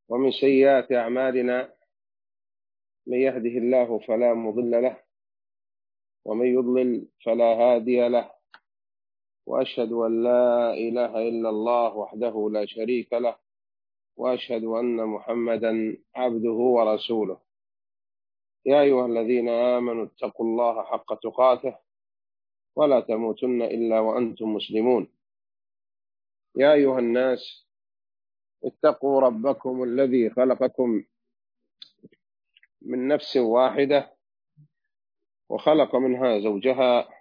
ومن سيئات أعمالنا من يهده الله فلا مضل له ومن يضلل فلا هادي له، وأشهد أن لا إله إلا الله وحده لا شريك له، وأشهد أن محمدا عبده ورسوله. يا أيها الذين آمنوا اتقوا الله حق تقاته ولا تموتن إلا وأنتم مسلمون. يا أيها الناس اتقوا ربكم الذي خلقكم من نفس واحدة وخلق منها زوجها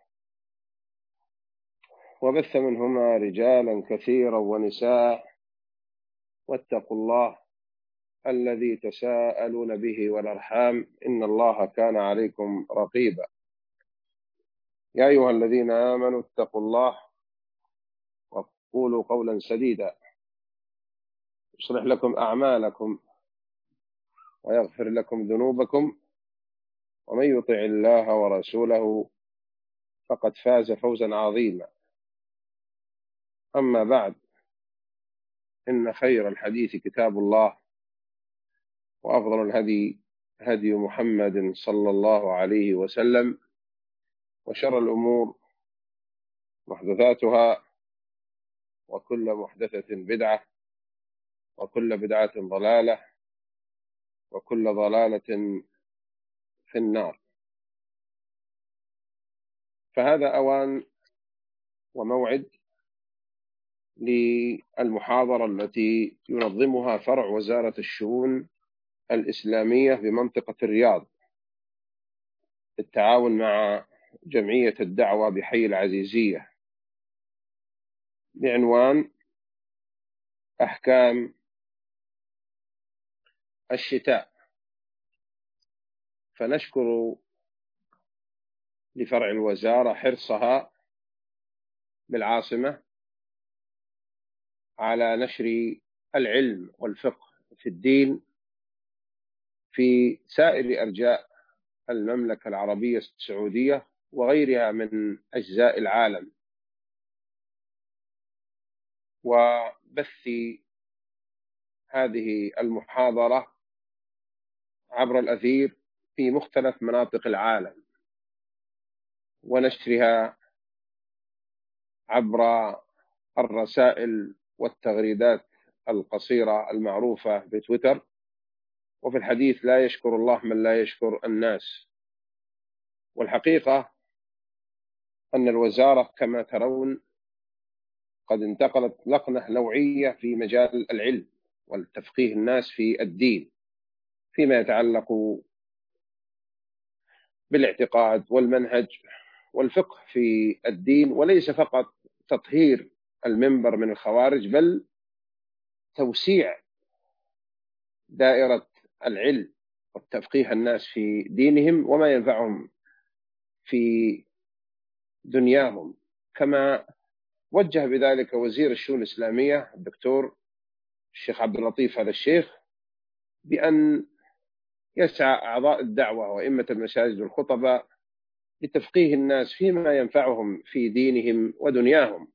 وبث منهما رجالا كثيرا ونساء، واتقوا الله الذي تساءلون به والأرحام إن الله كان عليكم رقيبا. يا أيها الذين آمنوا اتقوا الله وقولوا قولا سديدا يصلح لكم أعمالكم ويغفر لكم ذنوبكم، ومن يطع الله ورسوله فقد فاز فوزا عظيما. أما بعد، إن خير الحديث كتاب الله، وأفضل الهدي هدي محمد صلى الله عليه وسلم، وشر الأمور محدثاتها، وكل محدثة بدعة، وكل بدعة ضلالة، وكل ضلالة في النار. فهذا أوان وموعد للمحاضرة التي ينظمها فرع وزارة الشؤون الإسلامية بمنطقة الرياض بالتعاون مع جمعية الدعوة بحي العزيزية، بعنوان أحكام الشتاء. فنشكر لفرع الوزارة حرصها بالعاصمة على نشر العلم والفقه في الدين في سائر أرجاء المملكة العربية السعودية وغيرها من أجزاء العالم، وبث هذه المحاضرة عبر الأثير في مختلف مناطق العالم، ونشرها عبر الرسائل والتغريدات القصيرة المعروفة بتويتر. وفي الحديث لا يشكر الله من لا يشكر الناس. والحقيقة أن الوزارة كما ترون قد انتقلت نقلة نوعية في مجال العلم والتفقيه الناس في الدين فيما يتعلق بالاعتقاد والمنهج والفقه في الدين، وليس فقط تطهير المنبر من الخوارج، بل توسيع دائرة العلم والتفقيه الناس في دينهم وما ينفعهم في دنياهم، كما وجه بذلك وزير الشؤون الإسلامية الدكتور الشيخ عبد اللطيف هذا الشيخ، بأن يسعى أعضاء الدعوة وإمة المساجد والخطباء لتفقيه الناس فيما ينفعهم في دينهم ودنياهم.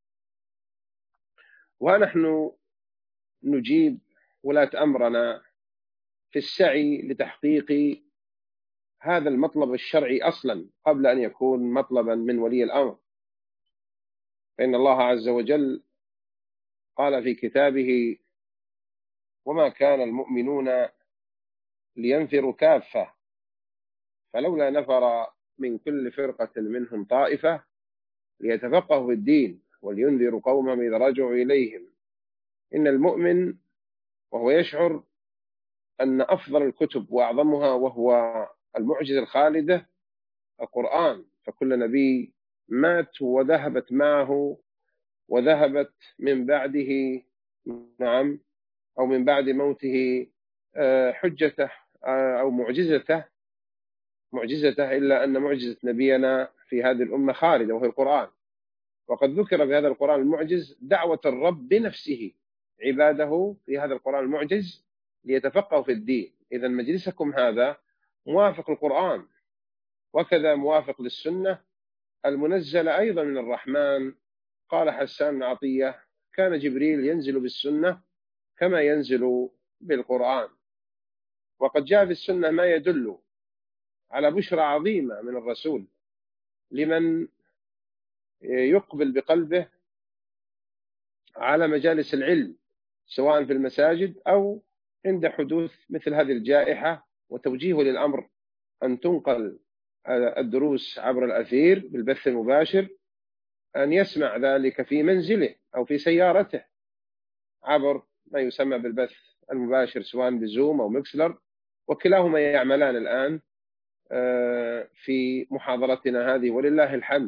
ونحن نجيب ولاة أمرنا في السعي لتحقيق هذا المطلب الشرعي أصلا قبل أن يكون مطلبا من ولي الأمر. فإن الله عز وجل قال في كتابه: وما كان المؤمنون لينفروا كافة فلولا نفر من كل فرقة منهم طائفة ليتفقهوا في الدين ولينذروا قومهم إذا رجعوا إليهم. إن المؤمن وهو يشعر أن أفضل الكتب وأعظمها وهو المعجزة الخالدة القرآن، فكل نبي مات وذهبت معه وذهبت من بعده أو من بعد موته حجته أو معجزته إلا أن معجزة نبينا في هذه الأمة خالدة وهي القرآن. وقد ذكر في هذا القرآن المعجز دعوة الرب بنفسه عباده في هذا القرآن المعجز ليتفقهوا في الدين. إذا مجلسكم هذا موافق القرآن، وكذا موافق للسنة المنزلة أيضا من الرحمن. قال حسان بن عطية: كان جبريل ينزل بالسنة كما ينزل بالقرآن. وقد جاء في السنة ما يدل على بشرى عظيمة من الرسول لمن يقبل بقلبه على مجالس العلم، سواء في المساجد أو عند حدوث مثل هذه الجائحة، وتوجيه للأمر أن تنقل الدروس عبر الأثير بالبث المباشر، أن يسمع ذلك في منزله أو في سيارته عبر ما يسمى بالبث المباشر، سواء بزوم أو مكسلر، وكلاهما يعملان الآن في محاضرتنا هذه ولله الحمد.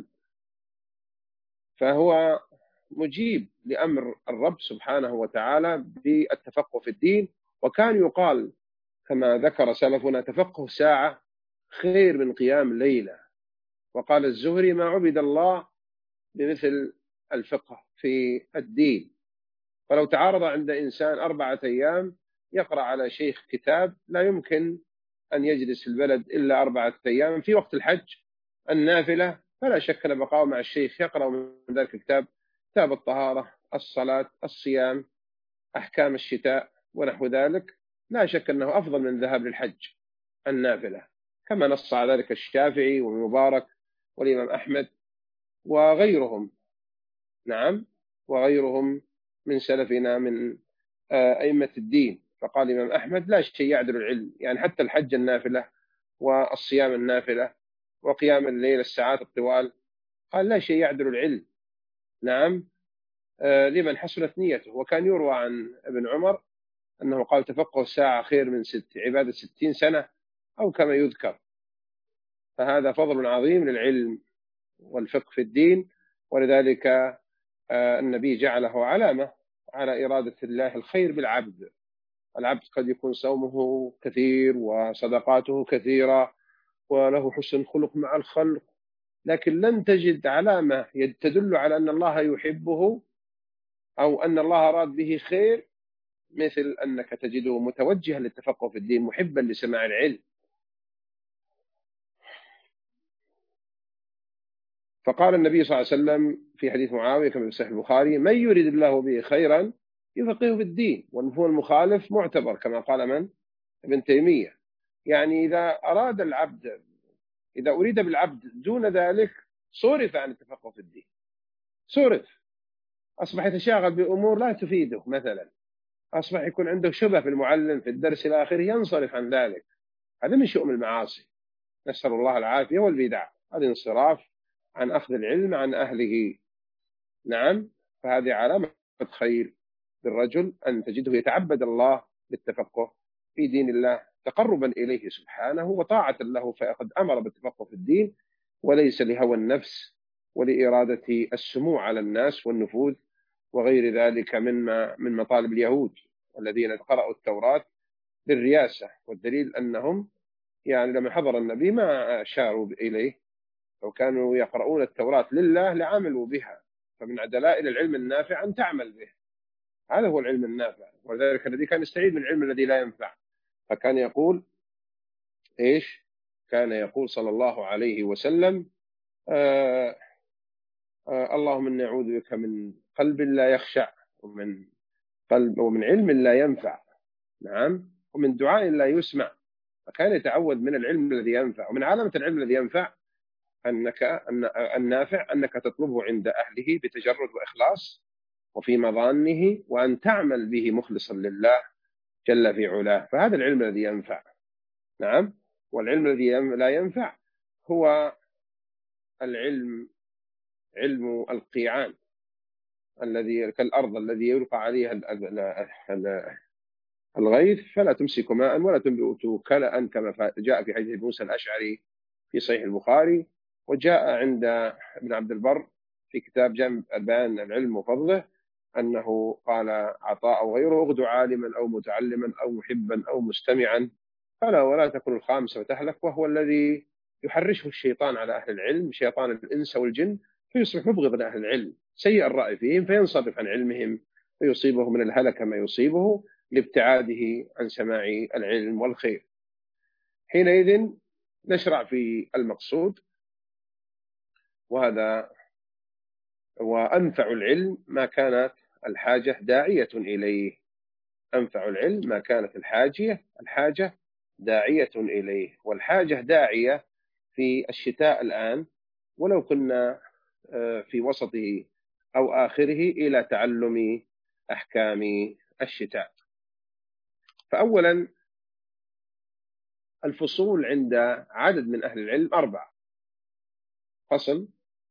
فهو مجيب لأمر الرب سبحانه وتعالى بالتفقه في الدين. وكان يقال كما ذكر سلفنا: تفقه ساعة خير من قيام ليلة. وقال الزهري: ما عبد الله بمثل الفقه في الدين. فلو تعارض عند إنسان 4 أيام يقرأ على شيخ كتاب، لا يمكن أن يجلس في البلد إلا 4 أيام. في وقت الحج النافلة فلا شك أن بقاء مع الشيخ يقرأ من ذلك الكتاب، كتاب الطهارة، الصلاة، الصيام، أحكام الشتاء ونحو ذلك، لا شك أنه أفضل من الذهاب للحج النافلة، كما نص على ذلك الشافعي والمبارك والإمام أحمد وغيرهم. نعم، وغيرهم من سلفنا من أئمة الدين. فقال الإمام أحمد: لا شيء يعدل العلم، يعني حتى الحج النافلة والصيام النافلة وقيام الليل الساعات الطوال، قال لا شيء يعدل العلم. نعم، لمن حسنت نيته. وكان يروى عن ابن عمر أنه قال: تفقه ساعة خير من عبادة 60 سنة، أو كما يذكر. فهذا فضل عظيم للعلم والفقه في الدين. ولذلك النبي جعله علامة على إرادة الله الخير بالعبد. العبد قد يكون صومه كثير وصدقاته كثيرة وله حسن خلق مع الخلق، لكن لن تجد علامة تدل على أن الله يحبه أو أن الله أراد به خير مثل أنك تجده متوجها للتفقه في الدين، محبا لسماع العلم. فقال النبي صلى الله عليه وسلم في حديث معاوية كما في صحيح البخاري: من يريد الله به خيرا يفقهه في الدين. والمفهوم المخالف معتبر كما قال من؟ ابن تيمية. يعني إذا أريد بالعبد دون ذلك صرف عن التفقه في الدين، صرف، أصبح يتشاغل بأمور لا تفيده، مثلا أصبح يكون عنده شبه في المعلم في الدرس الآخر ينصرف عن ذلك. هذا من شؤم المعاصي، نسأل الله العافية والبدع، هذا انصراف عن أخذ العلم عن أهله. نعم، فهذه علامة خير بالرجل أن تجده يتعبد الله بالتفقه في دين الله تقربا إليه سبحانه وطاعة له، فقد أمر بالتفقه في الدين وليس لهوى النفس ولإرادة السموع على الناس والنفوذ وغير ذلك من مطالب اليهود الذين قرأوا التوراة للرياسة. والدليل أنهم يعني لما حضر النبي ما أشاروا إليه، لو كانوا يقرؤون التوراة لله لعملوا بها. فمن دلائل العلم النافع أن تعمل به، هذا هو العلم النافع. ولذلك الذي كان يستعيد من العلم الذي لا ينفع. فكان يقول إيش؟ كان يقول صلى الله عليه وسلم: اللهم إني أعوذ بك من قلب لا يخشع، ومن علم لا ينفع، نعم، ومن دعاء لا يسمع. فكان يتعوذ من العلم الذي ينفع. ومن علامة العلم الذي ينفع النافع أنك تطلبه عند أهله بتجرد وإخلاص وفي مظانه، وأن تعمل به مخلصا لله جل في علاه. فهذا العلم الذي ينفع. نعم. والعلم الذي لا ينفع هو علم القيعان، الذي كالأرض الذي يلقى عليها الغيث فلا تمسك ماء ولا تنبت كلأ، كما جاء في حديث موسى الأشعري في صحيح البخاري. وجاء عند ابن عبد البر في كتاب جامع البيان العلم وفضله أنه قال عطاء أو غيره: اغدو عالما أو متعلما أو محبا أو مستمعا، قال ولا تكن الخامس وتهلك. وهو الذي يحرشه الشيطان على أهل العلم، شيطان الإنس والجن، فيصبح مبغضا لأهل العلم، سيء الرأي فيهم، فينصرف عن علمهم فيصيبه من الهلك ما يصيبه لابتعاده عن سماع العلم والخير. حينئذ نشرع في المقصود، وهذا وأنفع العلم ما كانت الحاجة داعية إليه. أنفع العلم ما كانت الحاجة داعية إليه، والحاجة داعية في الشتاء الآن، ولو كنا في وسطه أو آخره، إلى تعلم أحكام الشتاء. فأولا الفصول عند عدد من أهل العلم 4: فصل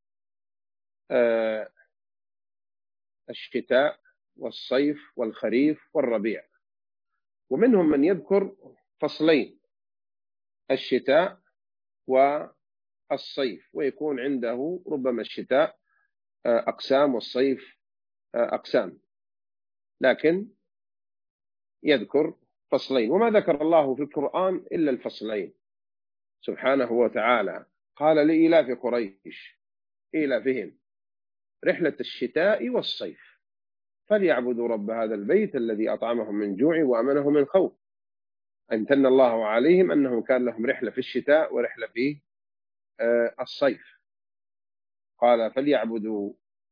الشتاء والصيف والخريف والربيع، ومنهم من يذكر فصلين: الشتاء والصيف، ويكون عنده ربما الشتاء أقسام والصيف أقسام، لكن يذكر فصلين. وما ذكر الله في القرآن إلا الفصلين سبحانه وتعالى. قال لإيلاف قريش إيلافهم رحلة الشتاء والصيف فليعبدوا رب هذا البيت الذي أطعمهم من جوع وأمنهم من خوف. امتن الله عليهم أنهم كان لهم رحلة في الشتاء ورحلة في الصيف. قال فليعبدوا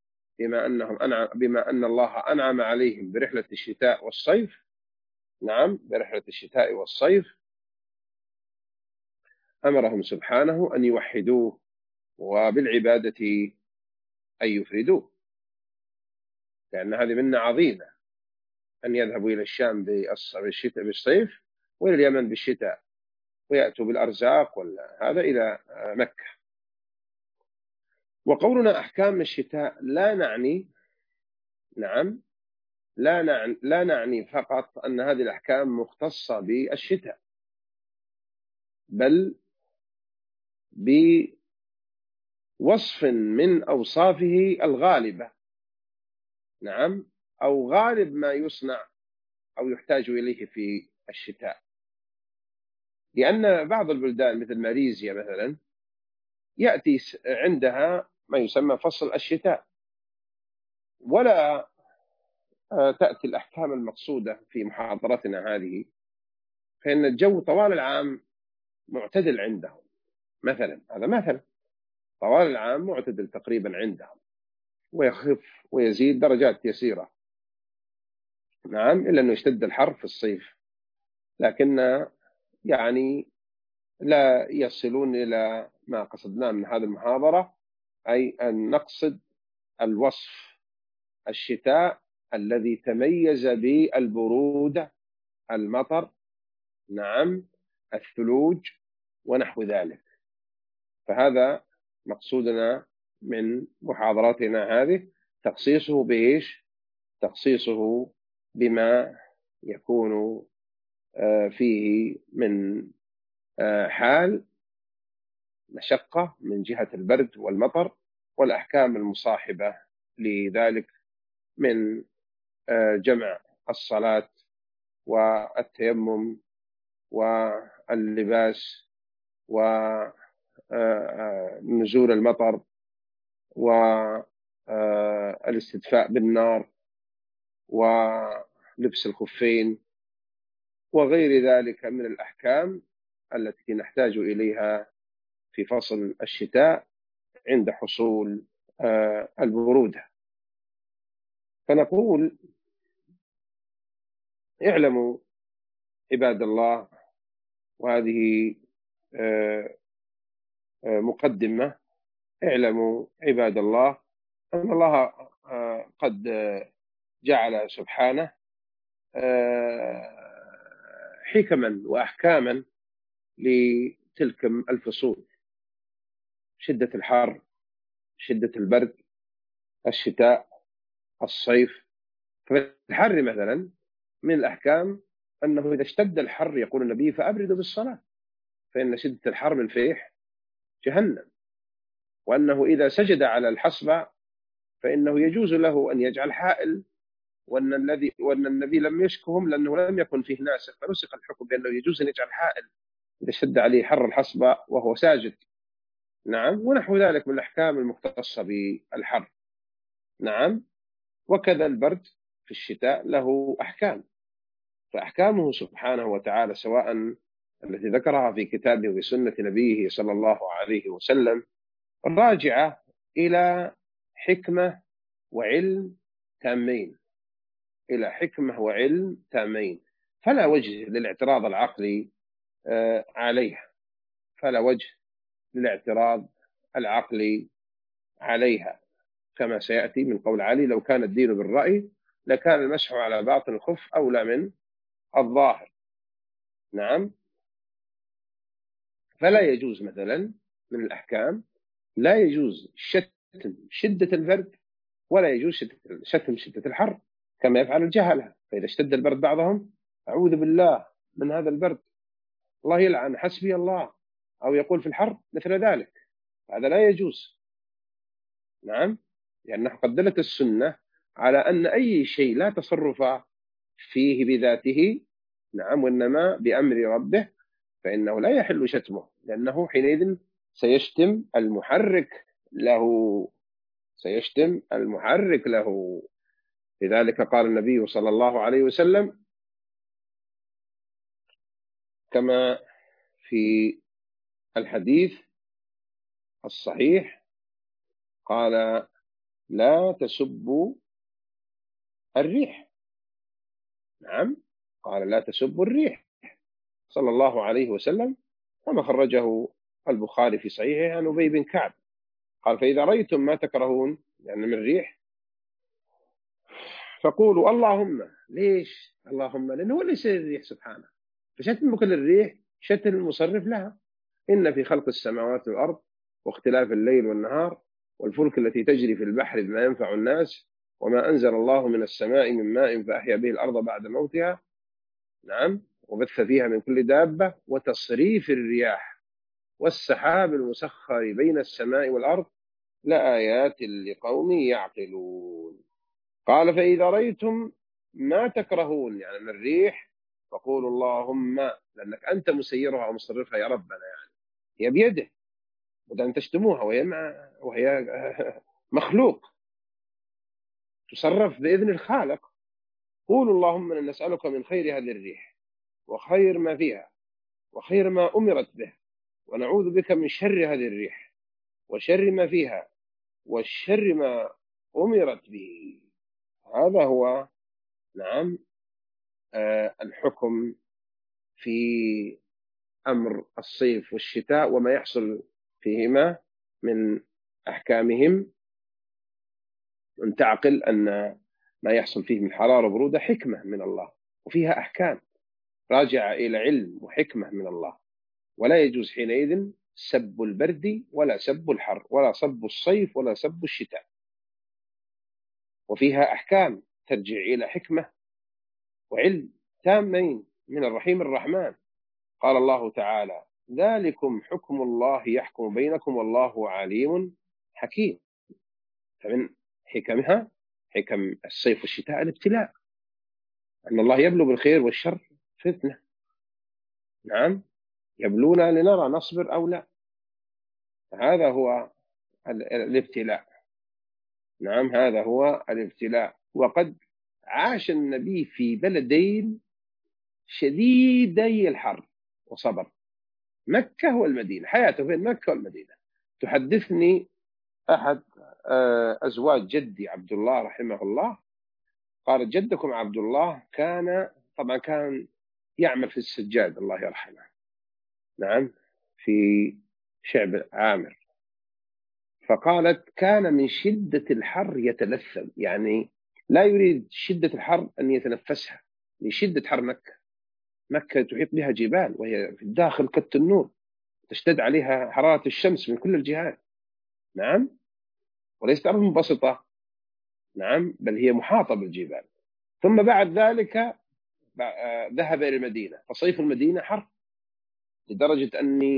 بما أن الله أنعم عليهم برحلة الشتاء والصيف. نعم، برحلة الشتاء والصيف أمرهم سبحانه أن يوحدوه، وبالعبادة أن يفردوه، لأن هذه منة عظيمة أن يذهبوا إلى الشام بالشتاء بالصيف، وإلى اليمن بالشتاء، ويأتوا بالأرزاق هذا إلى مكة. وقولنا أحكام الشتاء لا نعني لا نعني فقط أن هذه الأحكام مختصة بالشتاء، بل بوصف من أوصافه الغالبة، نعم، أو غالب ما يصنع أو يحتاج إليه في الشتاء. لأن بعض البلدان مثل ماليزيا مثلا يأتي عندها ما يسمى فصل الشتاء، ولا تأتي الأحكام المقصودة في محاضرتنا هذه، فإن الجو طوال العام معتدل عندهم مثلا، هذا مثلا طوال العام معتدل تقريبا عندهم، ويخف ويزيد درجات يسيرة، نعم، إلا أنه يشتد الحر في الصيف، لكن يعني لا يصلون إلى ما قصدناه من هذه المحاضرة، أي أن نقصد الوصف الشتاء الذي تميز بالبرودة، المطر، نعم، الثلوج ونحو ذلك. فهذا مقصودنا من محاضراتنا هذه، تخصيصه بإيش؟ تخصيصه بما يكون فيه من حال مشقة من جهة البرد والمطر، والأحكام المصاحبة لذلك من جمع الصلاة والتيمم واللباس ونزول المطر والاستدفاء بالنار ولبس الخفين وغير ذلك من الأحكام التي نحتاج إليها في فصل الشتاء عند حصول البرودة. فنقول اعلموا عباد الله، وهذه مقدمة، اعلموا عباد الله أن الله قد جعل سبحانه حكما وأحكاما لتلك الفصول: شدة الحر، شدة البرد، الشتاء، الصيف. ففي الحر مثلا من الأحكام أنه إذا اشتد الحر يقول النبي فأبردوا بالصلاة، فإن شدة الحر من فيح جهنم. وأنه إذا سجد على الحصبة فإنه يجوز له أن يجعل حائل، وأن النبي لم يشكهم لأنه لم يكن فيه ناسخ، فنسخ الحكم بأنه يجوز أن يجعل حائل إذا شد عليه حر الحصبة وهو ساجد، نعم، ونحو ذلك من الأحكام المختصة بالحر، نعم. وكذا البرد في الشتاء له أحكام، فأحكامه سبحانه وتعالى سواء التي ذكرها في كتابه وسنة نبيه صلى الله عليه وسلم راجعة إلى حكمة وعلم تامين، إلى حكمة وعلم تامين، فلا وجه للاعتراض العقلي عليها، فلا وجه للاعتراض العقلي عليها، كما سيأتي من قول علي: لو كان الدين بالرأي لكان المسح على باطن الخف أولى من الظاهر. نعم. فلا يجوز مثلا من الأحكام، لا يجوز شتم شدة البرد، ولا يجوز شتم شدة الحر كما يفعل الجهلة، فإذا اشتد البرد بعضهم: أعوذ بالله من هذا البرد، الله يلعن، حسبي الله، أو يقول في الحر مثل ذلك، هذا لا يجوز. نعم. لأنه قد دلت السنة على أن أي شيء لا تصرف فيه بذاته، نعم، وإنما بأمر ربه، فإنه لا يحل شتمه، لأنه حينئذ سيشتم المحرك له، سيشتم المحرك له. لذلك قال النبي صلى الله عليه وسلم كما في الحديث الصحيح، قال: لا تسبوا الريح. نعم، قال: لا تسبوا الريح صلى الله عليه وسلم، كما خرجه البخاري في صحيحه عن أبي بن كعب، قال: فإذا رأيتم ما تكرهون يعني من الريح فقولوا اللهم. ليش اللهم؟ لأنه هو ليس الريح سبحانه، فشتم كل الريح شتم المصرف لها. إن في خلق السماوات والأرض واختلاف الليل والنهار والفلك التي تجري في البحر بما ينفع الناس وما أنزل الله من السماء من ماء فأحيا به الأرض بعد موتها، نعم، وبث فيها من كل دابة وتصريف الرياح والسحاب المسخر بين السماء والأرض لآيات لقوم يعقلون. قال: فإذا رأيتم ما تكرهون يعني من الريح فقولوا اللهم، لأنك أنت مسيرها ومصرفها يا ربنا، يعني هي بيده، بدل أن تشتموها وهي مخلوق تصرف بإذن الخالق. قولوا اللهم إنا نسألك من خير هذه الريح وخير ما فيها وخير ما أمرت به، ونعوذ بك من شر هذه الريح وشر ما فيها والشر ما أمرت به. هذا هو، نعم، الحكم في أمر الصيف والشتاء وما يحصل فيهما من أحكامهم. أن تعقل أن ما يحصل فيه من حرارة وبرودة حكمة من الله، وفيها أحكام راجعة إلى علم وحكمة من الله، ولا يجوز حينئذ سب البرد ولا سب الحر ولا سب الصيف ولا سب الشتاء، وفيها أحكام ترجع إلى حكمة وعلم تامين من الرحيم الرحمن. قال الله تعالى: ذلكم حكم الله يحكم بينكم والله عليم حكيم. فمن حكمها، حكم الصيف والشتاء، الابتلاء، أن الله يبلو بالخير والشر فتنة. نعم، يبلونا لنرى نصبر أو لا، هذا هو الابتلاء. نعم، هذا هو الابتلاء. وقد عاش النبي في بلدين شديدي الحر وصبر، مكة والمدينة، حياته بين مكة والمدينة. تحدثني أحد أزواج جدي عبد الله رحمه الله، قالت: جدكم عبد الله طبعا كان يعمل في السجاد الله يرحمه، نعم، في شعب عامر. فقالت: كان من شدة الحر يتلثم، يعني لا يريد شدة الحر أن يتنفسها من شدة حر مكة. مكة تحيط بها جبال وهي في الداخل كالتنور، تشتد عليها حرارة الشمس من كل الجهات. نعم، وليست أرض منبسطة، نعم، بل هي محاطة بالجبال. ثم بعد ذلك ذهب إلى المدينة، فصيف المدينة حر لدرجة أني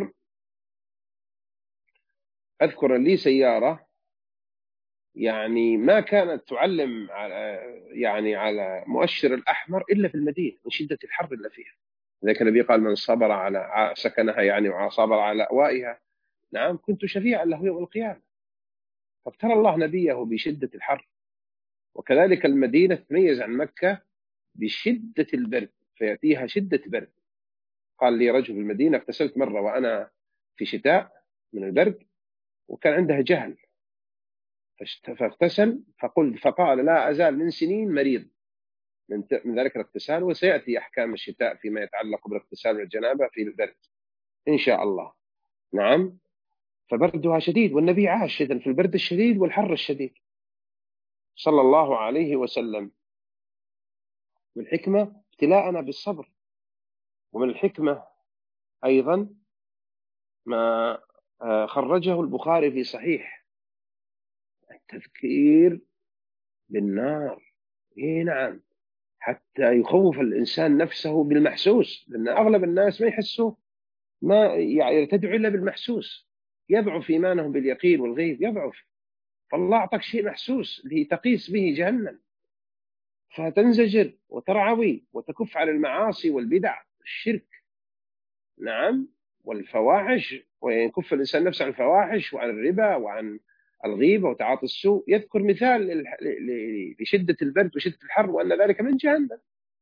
أذكر لي سيارة يعني ما كانت تعلم على مؤشر الأحمر إلا في المدينة من شدة الحر اللي فيها. ذلك النبي قال: من صبر على سكنها يعني وصبر على أوائها، نعم، كنت شفيعا له يوم القيامة. فابتلى الله نبيه بشدة الحر. وكذلك المدينة تتميز عن مكة بشدة البرد، فيأتيها شدة برد. قال لي رجل في المدينة: اغتسلت مرة وأنا في شتاء من البرد، وكان عنده جهل فاغتسل، فقال: لا أزال من سنين مريض من ذلك الاغتسال، وسيأتي أحكام الشتاء فيما يتعلق بالاغتسال والجنابة في البرد إن شاء الله. نعم. فبردها شديد، والنبي عاش في البرد الشديد والحر الشديد صلى الله عليه وسلم. من الحكمة ابتلاءنا بالصبر، ومن الحكمة أيضا ما خرجه البخاري في صحيح، التذكير بالنار. نعم، حتى يخوف الإنسان نفسه بالمحسوس، لأن أغلب الناس ما يحسوا، ما يرتدعوا إلا بالمحسوس، يضعف إيمانهم باليقين والغيب، يضعف. فالله أعطاك شيء محسوس لتقيس به جهنم، فتنزجر وترعوي وتكف على المعاصي والبدع الشرك. نعم. والفواحش، ويكف الإنسان نفسه عن الفواحش وعن الربا وعن الغيبة وتعاطي السوء. يذكر مثال لشدة البرد وشدة الحر، وأن ذلك من جهنم.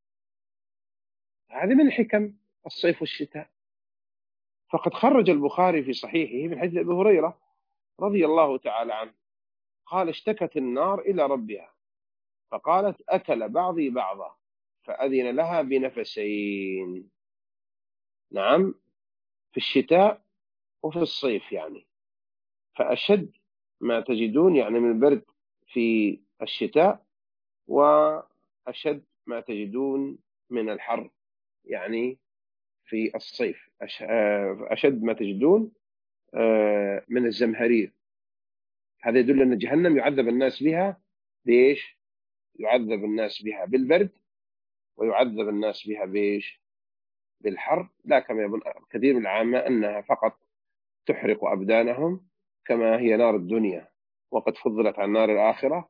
هذه من حكم الصيف والشتاء. فقد خرج البخاري في صحيحه من حديث أبي هريرة رضي الله تعالى عنه قال: اشتكت النار إلى ربها فقالت: أكل بعضي بعضا فأذن لها بنفسين. نعم، في الشتاء وفي الصيف يعني. فأشد ما تجدون يعني من البرد في الشتاء، وأشد ما تجدون من الحر يعني في الصيف. أشد ما تجدون من الزمهرير. هذا يدل أن جهنم يعذب الناس بها. ليش؟ يعذب الناس بها بالبرد، ويعذب الناس بها بإيش؟ بالحر. لا كما يظن كثير من العامة أنها فقط تحرق أبدانهم كما هي نار الدنيا، وقد فضلت عن نار الآخرة.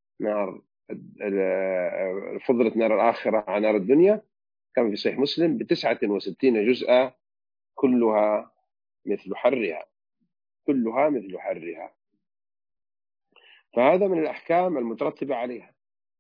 فضلت نار الآخرة عن نار الدنيا كما في صحيح مسلم ب69 جزءا كلها مثل حرها، كلها مثل حرها. فهذا من الأحكام المترتبة عليها،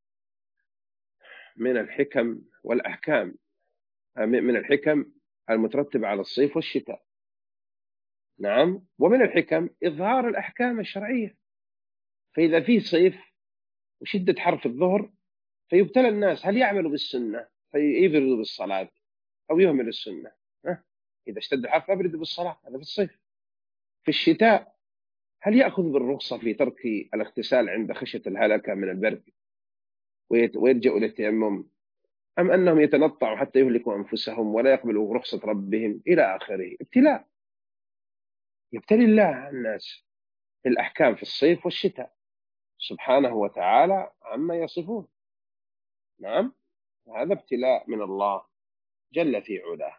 من الحكم والأحكام، من الحكم المترتبة على الصيف والشتاء. نعم. ومن الحكم إظهار الأحكام الشرعية. فإذا في صيف وشدة حر في الظهر، فيبتلى الناس هل يعملوا بالسنة فيبردوا بالصلاة أو يهملوا السنة. إذا اشتد الحر فأبردوا بالصلاة، هذا في الصيف. في الشتاء هل يأخذ بالرخصة في ترك الاغتسال عند خشية الهلكة من البرد ويلجأوا للتيمم، أم أنهم يتنطعوا حتى يهلكوا أنفسهم ولا يقبلوا رخصة ربهم إلى آخره؟ ابتلاء، يبتلي الله الناس بالأحكام في الصيف والشتاء سبحانه وتعالى عما يصفون. نعم، هذا ابتلاء من الله جل في علاه.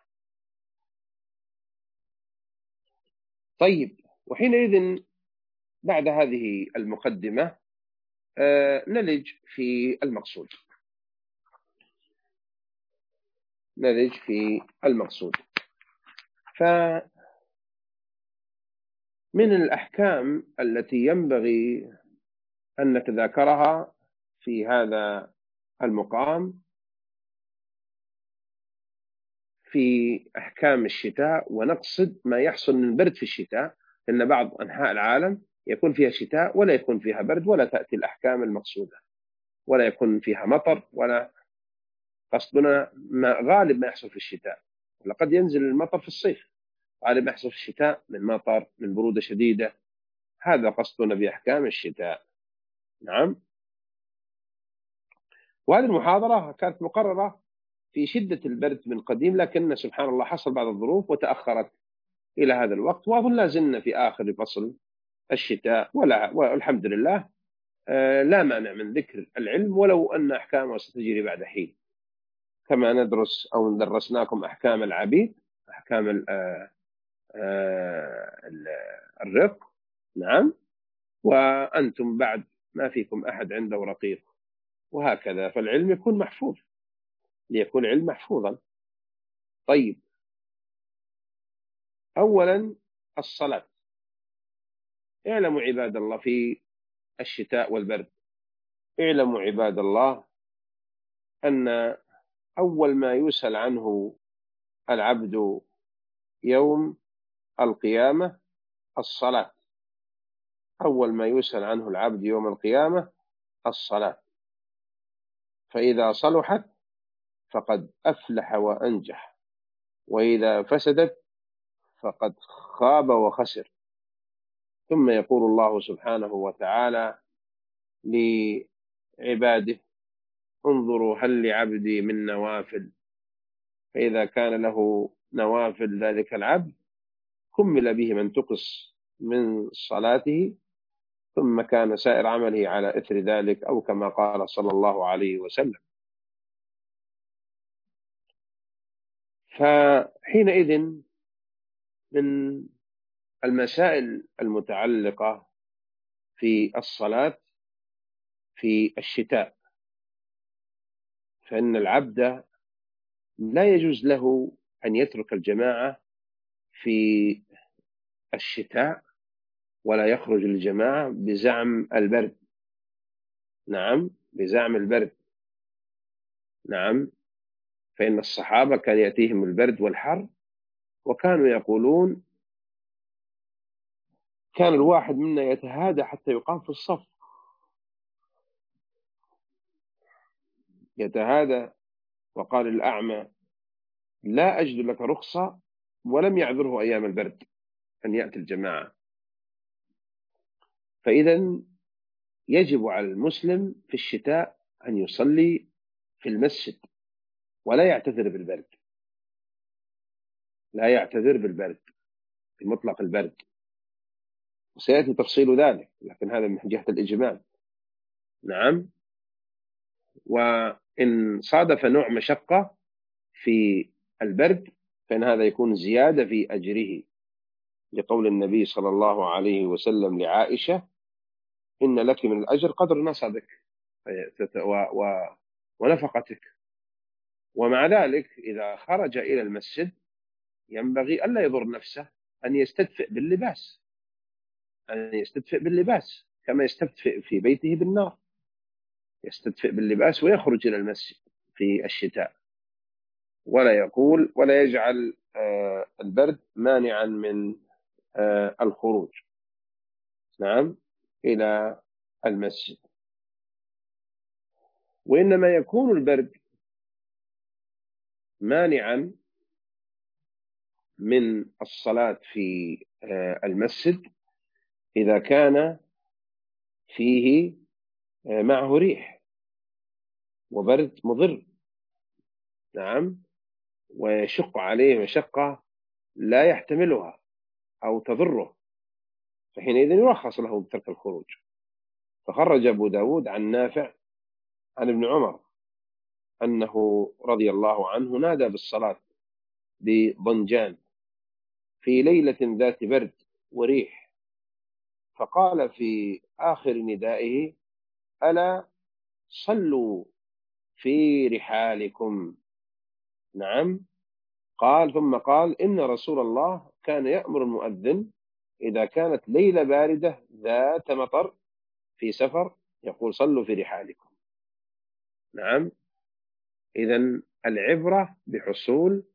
طيب، وحينئذ بعد هذه المقدمة نلج في المقصود. فمن الأحكام التي ينبغي أن نتذاكرها في هذا المقام في أحكام الشتاء، ونقصد ما يحصل من برد في الشتاء، لأن بعض أنحاء العالم يكون فيها شتاء ولا يكون فيها برد، ولا تأتي الأحكام المقصودة، ولا يكون فيها مطر، ولا قصدنا غالب ما يحصل في الشتاء. لقد ينزل المطر في الصيف، غالب ما يحصل في الشتاء من مطر، من برودة شديدة. هذا قصدنا بأحكام الشتاء. نعم. وهذه المحاضرة كانت مقررة في شدة البرد من قديم، لكن سبحان الله حصل بعض الظروف وتأخرت إلى هذا الوقت، وأظن لا زلنا في آخر فصل الشتاء، والحمد لله لا مانع من ذكر العلم، ولو أن أحكامه ستجري بعد حين، كما ندرس أو درسناكم أحكام العبيد، أحكام الرق. نعم. وأنتم بعد ما فيكم أحد عنده رقيق، وهكذا. فالعلم يكون محفوظ، ليكون العلم محفوظا. طيب، أولا الصلاة. اعلموا عباد الله في الشتاء والبرد، اعلموا عباد الله أن أول ما يسأل عنه العبد يوم القيامة الصلاة. أول ما يسأل عنه العبد يوم القيامة الصلاة. فإذا صلحت فقد أفلح وأنجح، وإذا فسدت فقد خاب وخسر. ثم يقول الله سبحانه وتعالى لعباده: انظروا هل لعبدي من نوافل، فإذا كان له نوافل ذلك العبد كمل به من تقص من صلاته، ثم كان سائر عمله على إثر ذلك، أو كما قال صلى الله عليه وسلم. فحينئذ من المسائل المتعلقة في الصلاة في الشتاء، فإن العبد لا يجوز له أن يترك الجماعة في الشتاء ولا يخرج للجماعة بزعم البرد. نعم، بزعم البرد. نعم، فإن الصحابة كان يأتيهم البرد والحر، وكانوا يقولون كان الواحد منا يتهادى حتى يقام في الصف، يتهادى. وقال الأعمى: لا أجد لك رخصة، ولم يعذره أيام البرد أن يأتي الجماعة. فإذا يجب على المسلم في الشتاء أن يصلي في المسجد ولا يعتذر بالبرد، لا يعتذر بالبرد، في مطلق البرد، وسيأتي تفصيل ذلك، لكن هذا من جهة الإجمال. نعم. وإن صادف نوع مشقة في البرد فإن هذا يكون زيادة في أجره، لقول النبي صلى الله عليه وسلم لعائشة: إن لك من الأجر قدر نصبك ونفقتك. ومع ذلك إذا خرج إلى المسجد ينبغي ألا يضر نفسه، أن يستدفئ باللباس، أن يستدفئ باللباس كما يستدفئ في بيته بالنار، يستدفئ باللباس ويخرج إلى المسجد في الشتاء، ولا يقول ولا يجعل البرد مانعا من الخروج. نعم، إلى المسجد. وإنما يكون البرد مانعا من الصلاة في المسجد إذا كان فيه معه ريح وبرد مضر. نعم، ويشق عليه مشقة لا يحتملها أو تضره، فحينئذ يرخص له بترك الخروج. فخرج أبو داود عن نافع عن ابن عمر أنه رضي الله عنه نادى بالصلاة بضنجان في ليلة ذات برد وريح، فقال في آخر ندائه: ألا صلوا في رحالكم. نعم. قال ثم قال: إن رسول الله كان يأمر المؤذن إذا كانت ليلة باردة ذات مطر في سفر يقول: صلوا في رحالكم. نعم. إذن العبرة بحصول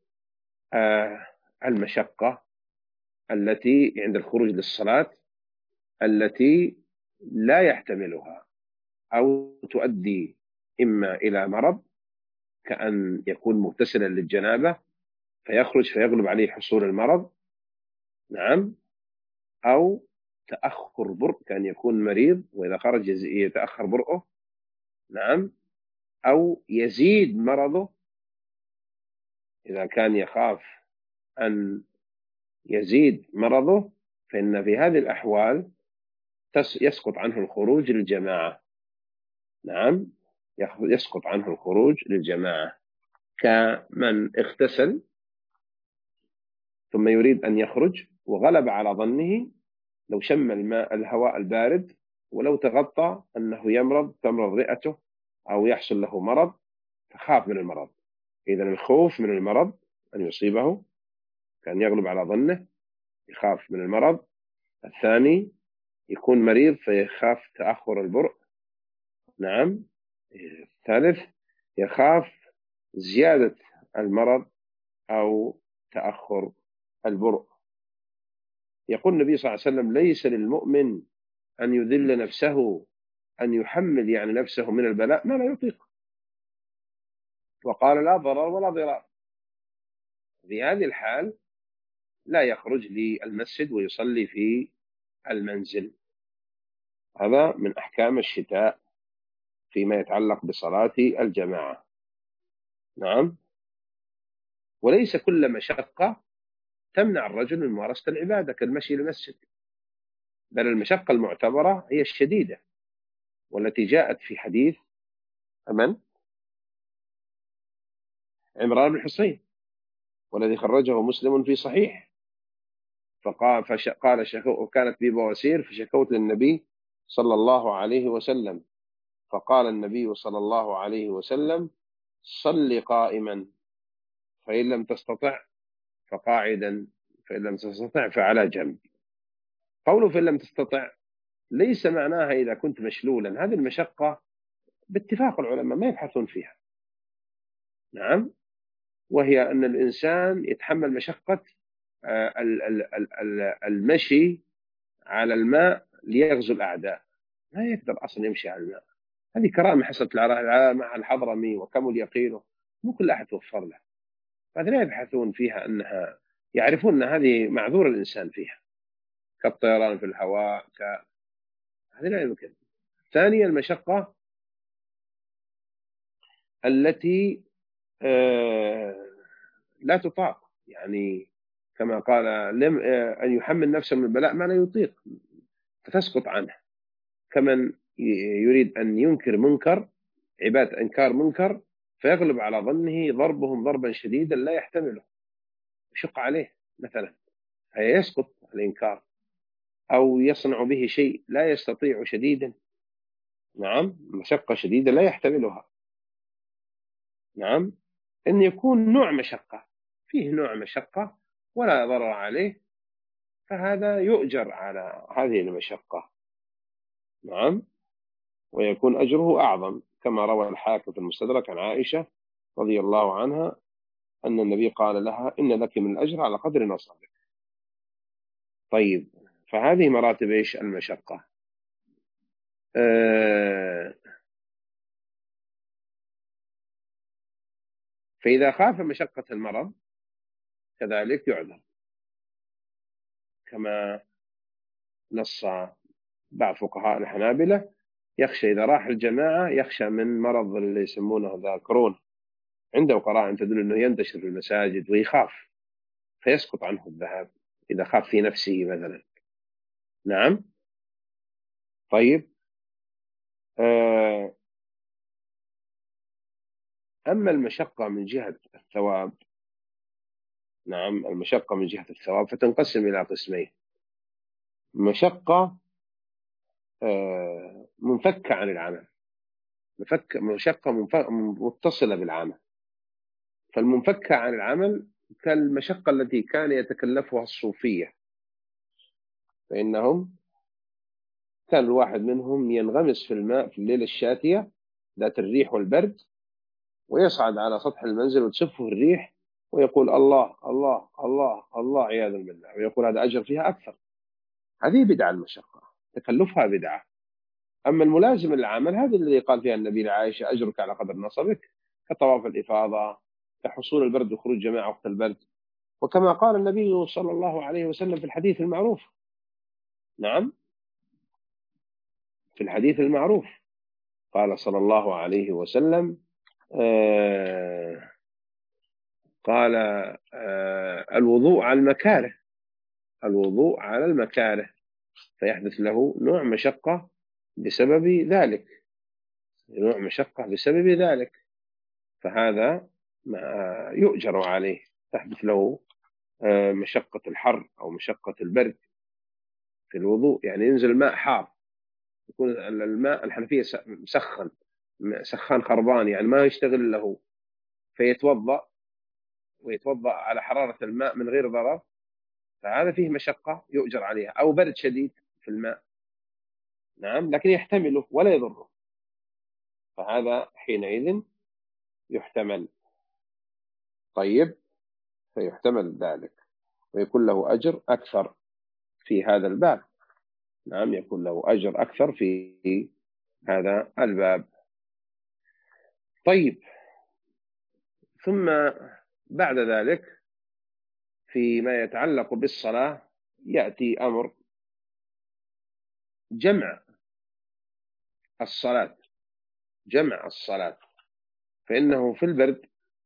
المشقة التي عند الخروج للصلاة التي لا يحتملها أو تؤدي إما إلى مرض، كأن يكون مغتسلا للجنابة فيخرج فيغلب عليه حصول المرض. نعم. أو تأخر برء، كان يكون مريض وإذا خرج يتأخر برؤه. نعم. أو يزيد مرضه إذا كان يخاف أن يزيد مرضه، فإن في هذه الأحوال يسقط عنه الخروج للجماعة. نعم، يسقط عنه الخروج للجماعة، كمن اغتسل ثم يريد أن يخرج وغلب على ظنه لو شم الماء الهواء البارد ولو تغطى أنه يمرض، تمرض رئته أو يحصل له مرض، فخاف من المرض. إذن الخوف من المرض أن يصيبه، كان يغلب على ظنه يخاف من المرض. الثاني يكون مريض فيخاف تأخر البرء. نعم. الثالث يخاف زيادة المرض أو تأخر البرء. يقول النبي صلى الله عليه وسلم: ليس للمؤمن أن يذل نفسه، أن يحمل يعني نفسه من البلاء ما لا يطيق. وقال لا ضرر ولا ضرار. في هذه الحال لا يخرج للمسجد ويصلي في المنزل. هذا من أحكام الشتاء فيما يتعلق بصلاة الجماعة. نعم. وليس كل مشقة تمنع الرجل من ممارسة العبادة كالمشي للمسجد، بل المشقة المعتبرة هي الشديدة، والتي جاءت في حديث من؟ عمران بن حصين، والذي خرجه مسلم في صحيح. قال كانت بي بواسير فشكوت للنبي صلى الله عليه وسلم، فقال النبي صلى الله عليه وسلم: صل قائما، فإن لم تستطع فقاعدا، فإن لم تستطع فعلى جنب. قوله فإن لم تستطع ليس معناها إذا كنت مشلولا. هذه المشقة باتفاق العلماء ما يبحثون فيها. نعم. وهي أن الإنسان يتحمل مشقة المشي على الماء ليغزو الأعداء، لا يقدر أصلا يمشي على الماء. هذه كرامة حصلت مع الحضرمي وكمل يقينه، مو كل أحد توفر له. هذه لا يبحثون فيها أنها، يعرفون أن هذه معذور الإنسان فيها، كالطيران في الهواء هذه لا يمكن. ثانيا المشقة التي لا تطاق، يعني كما قال أن يحمل نفسه من البلاء ما لا يطيق فتسقط عنه، كمن يريد أن ينكر منكر، عبادة إنكار منكر، فيغلب على ظنه ضربهم ضربا شديدا لا يحتمله، يشق عليه مثلا فيسقط الإنكار، أو يصنع به شيء لا يستطيع شديدا. نعم. مشقة شديدة لا يحتملها. نعم. أن يكون نوع مشقة، فيه نوع مشقة ولا ضرر عليه، فهذا يؤجر على هذه المشقة. نعم. ويكون أجره أعظم، كما روى الحاكم في المستدرك عن عائشة رضي الله عنها أن النبي قال لها: إن لك من الأجر على قدر نصابك. طيب، فهذه مراتب إيش المشقة. فإذا خاف مشقة المرض كذلك يعذر، كما نص بعض فقهاء الحنابلة: يخشى إذا راح الجماعة يخشى من مرض اللي يسمونه ذا كورونا، عنده قرائن تدل أنه ينتشر في المساجد ويخاف فيسقط عنه الذهاب إذا خاف في نفسه مثلا. نعم. طيب. أما المشقة من جهة الثواب، نعم، المشقة من جهة الثواب فتنقسم إلى قسمين: مشقة منفكة عن العمل، مشقة متصلة بالعمل. فالمنفكة عن العمل كالمشقة التي كان يتكلفها الصوفية، فإنهم كان الواحد منهم ينغمس في الماء في الليلة الشاتية ذات الريح والبرد، ويصعد على سطح المنزل وتسفه الريح ويقول الله الله الله الله عياذا بالله، ويقول هذا أجر فيها أكثر. هذه بدعة، المشقة تكلفها بدعة. أما الملازم للعمل هذا الذي قال فيها النبي لعائشة: أجرك على قدر نصبك، كطواف الإفاضة، كحصول البرد وخروج جماعة وقت البرد، وكما قال النبي صلى الله عليه وسلم في الحديث المعروف. نعم. في الحديث المعروف قال صلى الله عليه وسلم قال الوضوء على المكاره، الوضوء على المكاره، فيحدث له نوع مشقة بسبب ذلك، نوع مشقة بسبب ذلك، فهذا يؤجر عليه. تحدث له مشقة الحر أو مشقة البرد في الوضوء، يعني ينزل الماء حار، يكون الماء الحنفية مسخن، سخان خربان، يعني ما يشتغل له، فيتوضأ ويتوضأ على حرارة الماء من غير ضرر، فهذا فيه مشقة يؤجر عليها. أو برد شديد في الماء، نعم، لكن يحتمله ولا يضره، فهذا حينئذ يحتمل. طيب، فيحتمل ذلك ويكون له أجر أكثر في هذا الباب. نعم، يكون له أجر أكثر في هذا الباب. طيب، ثم بعد ذلك فيما يتعلق بالصلاة يأتي أمر جمع الصلاة، جمع الصلاة، فإنه في البرد،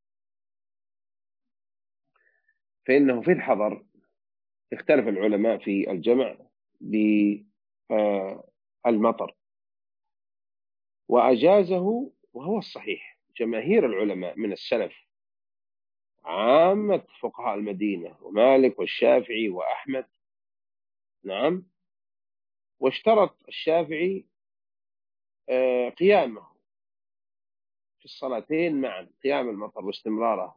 فإنه في الحضر اختلف العلماء في الجمع بالمطر، وأجازه وهو الصحيح جماهير العلماء من السلف، عامة فقهاء المدينة ومالك والشافعي وأحمد. نعم. واشترط الشافعي قيامه في الصلاتين معا، قيام المطر واستمراره.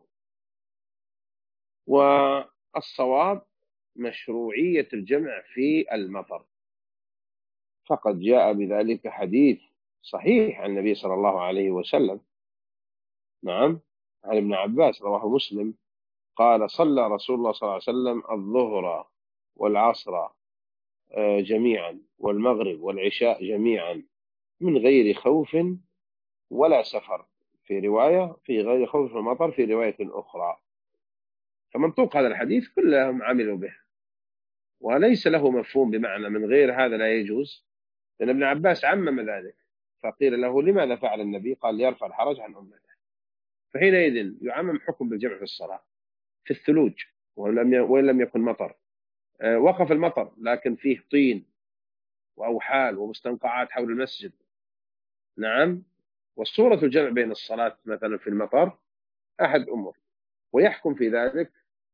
والصواب مشروعية الجمع في المطر، فقد جاء بذلك حديث صحيح عن النبي صلى الله عليه وسلم. نعم. عن ابن عباس رواه مسلم قال: صلى رسول الله صلى الله عليه وسلم الظهر والعصر جميعا والمغرب والعشاء جميعا من غير خوف ولا سفر، في رواية في غير خوف المطر، في رواية أخرى. فمنطوق هذا الحديث كلهم عملوا به، وليس له مفهوم بمعنى من غير هذا لا يجوز، لأن ابن عباس عمم ذلك. فقيل له: لماذا فعل النبي؟ قال: ليرفع الحرج عن أمته. فحينئذ يعمم حكم بالجمع في الصلاة في الثلوج وإن لم يكن مطر. وقف المطر لكن فيه طين وأوحال ومستنقعات حول المسجد. نعم. والصورة الجمع بين الصلاة مثلا في المطر أحد أمور، ويحكم في ذلك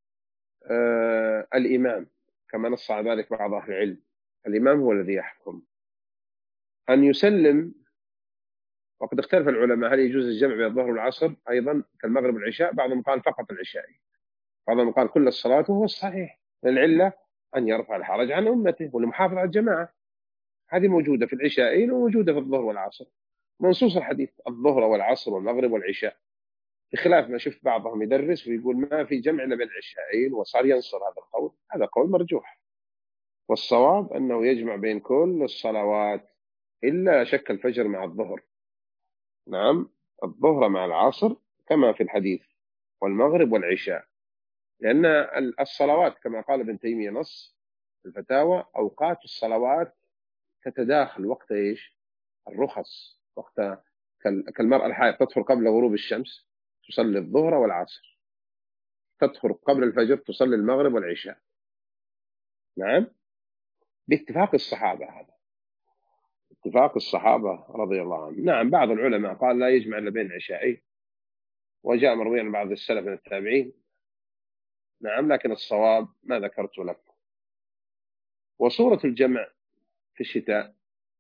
الإمام، كما نص على ذلك بعض أهل العلم. الإمام هو الذي يحكم أن يسلم. وقد اختلف العلماء هل يجوز الجمع بين الظهر والعصر أيضا كالمغرب والعشاء. بعضهم قال فقط العشاء، بعضهم قال كل الصلاة، وهو الصحيح. العلة أن يرفع الحرج عن أمته والمحافظة على الجماعة. هذه موجودة في العشاءين وموجودة في الظهر والعصر، منصوص الحديث الظهر والعصر والمغرب والعشاء، بخلاف ما شفت بعضهم يدرس ويقول ما في جمع إلا بين العشاءين، وصار ينصر هذا القول. هذا قول مرجوح، والصواب أنه يجمع بين كل الصلوات إلا شك الفجر مع الظهر. نعم. الظهر مع العصر كما في الحديث، والمغرب والعشاء، لأن الصلوات كما قال ابن تيمية نص الفتاوى: أوقات الصلوات تتداخل وقت إيش؟ الرخص. وقت كالمرأة الحائض تطهر قبل غروب الشمس تصلي الظهر والعصر، تطهر قبل الفجر تصلي المغرب والعشاء. نعم. باتفاق الصحابة، هذا اتفاق الصحابة رضي الله عنهم. نعم. بعض العلماء قال لا يجمع إلا بين العشاءين، وجاء مروي عن بعض السلف من التابعين. نعم. لكن الصواب ما ذكرت لك. وصورة الجمع في الشتاء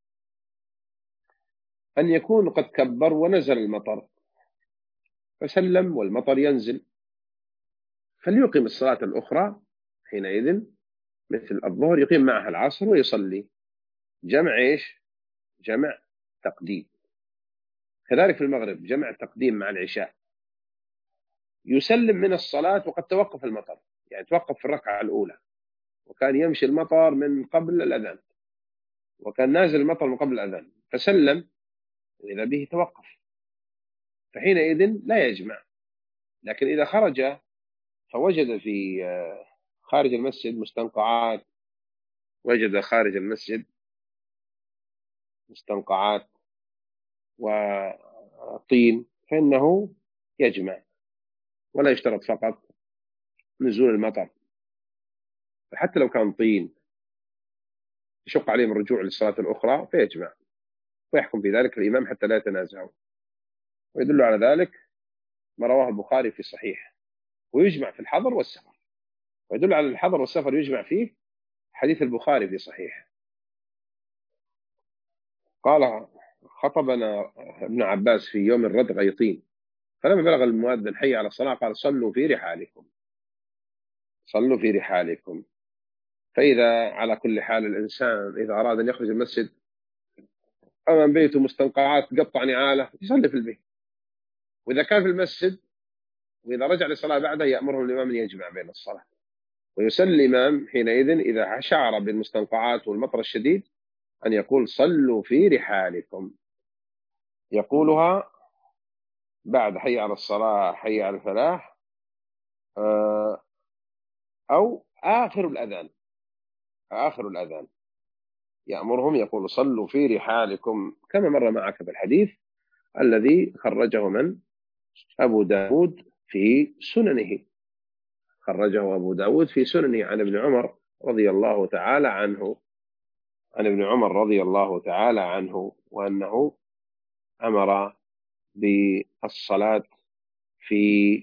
أن يكون قد كبر ونزل المطر فسلم والمطر ينزل، فليقيم الصلاة الأخرى حينئذ مثل الظهر، يقيم معها العصر ويصلي جمع إيش؟ جمع تقديم. كذلك في المغرب جمع تقديم مع العشاء. يسلم من الصلاة وقد توقف المطر، يعني توقف في الركعة الأولى، وكان يمشي المطر من قبل الأذان، وكان نازل المطر من قبل الأذان، فسلم وإذا به توقف، فحينئذ لا يجمع. لكن إذا خرج فوجد في خارج المسجد مستنقعات، وجد خارج المسجد مستنقعات وطين، فإنه يجمع، ولا يشترط فقط نزول المطر. حتى لو كان طين يشق عليهم الرجوع للصلاة الأخرى فيجمع، ويحكم في ذلك الإمام حتى لا يتنازعوا. ويدل على ذلك ما رواه البخاري في صحيح: ويجمع في الحضر والسفر. ويدل على الحضر والسفر يجمع فيه حديث البخاري في صحيح. قال: خطبنا ابن عباس في يوم الردغ غيطين، فلما بلغ المؤذن حي على الصلاة قال: صلوا في رحالكم، صلوا في رحالكم. فإذا على كل حال الإنسان إذا أراد أن يخرج المسجد أمام بيته مستنقعات قطع نعاله يصلي في البيت، وإذا كان في المسجد وإذا رجع للصلاة بعده يأمره الإمام أن يجمع بين الصلاة، ويسلي الإمام حينئذ إذا شعر بالمستنقعات والمطر الشديد أن يقول: صلوا في رحالكم. يقولها بعد حي على الصلاة حي على الفلاح، أو آخر الأذان. آخر الأذان يأمرهم يقول صلوا في رحالكم، كما مر معك بالحديث الذي خرجه من؟ أبو داود في سننه. خرجه أبو داود في سننه عن ابن عمر رضي الله تعالى عنه، عن ابن عمر رضي الله تعالى عنه، وأنه أمر بالصلاة في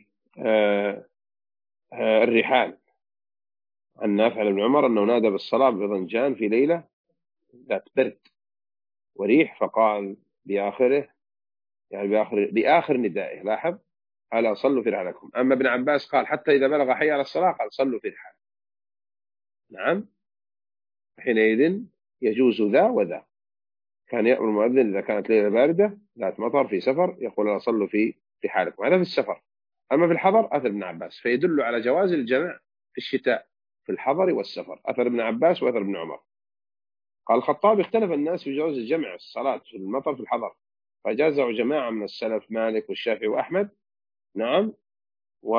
الرحال. عن نافع بن عمر أنه نادى بالصلاة بضنجان في ليلة ذات برد وريح، فقال بآخره، يعني بآخر ندائه، لاحظ، ألا صلوا في رحالكم. أما ابن عباس قال حتى إذا بلغ حي على الصلاة قال صلوا في رحال. نعم، حينئذ يجوز ذا وذا. كان يأمر المؤذن إذا كانت ليلة باردة ذات مطر في سفر يقول لا صلوا في رحالكم، هذا في السفر. أما في الحضر أثر ابن عباس، فيدل على جواز الجمع في الشتاء في الحضر والسفر، أثر ابن عباس وأثر ابن عمر. قال الخطاب اختلف الناس في جواز الجمع الصلاة في المطر في الحضر، فجازه جماعة من السلف مالك والشافعي وأحمد. نعم، و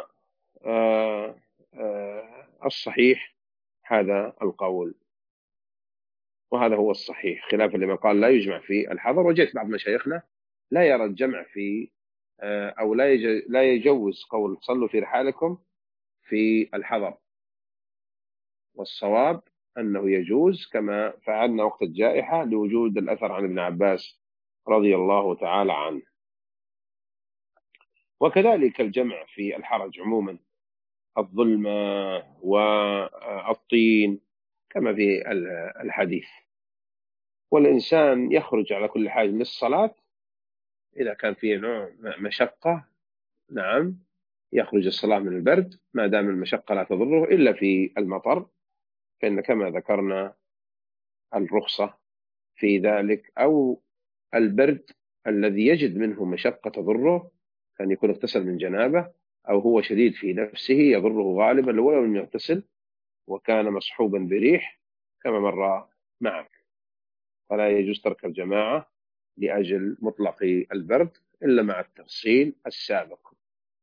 الصحيح هذا القول، وهذا هو الصحيح، خلافا لمن قال لا يجمع في الحضر. وجدت بعض مشايخنا لا يرى الجمع في أو لا يجوز قول صلوا في رحالكم في الحضر، والصواب أنه يجوز كما فعلنا وقت الجائحة لوجود الأثر عن ابن عباس رضي الله تعالى عنه. وكذلك الجمع في الحرج عموما، الظلمة والطين كما في الحديث. والإنسان يخرج على كل حال للصلاة إذا كان فيه نوع مشقة. نعم، يخرج الصلاة من البرد ما دام المشقة لا تضره، إلا في المطر فإن كما ذكرنا الرخصة في ذلك، أو البرد الذي يجد منه مشقة تضره، كان يكون اغتسل من جنابه أو هو شديد في نفسه يضره غالبا لو لم يغتسل وكان مصحوبا بريح كما مر معك، فلا يجوز ترك الجماعة لأجل مطلق البرد إلا مع التفصيل السابق.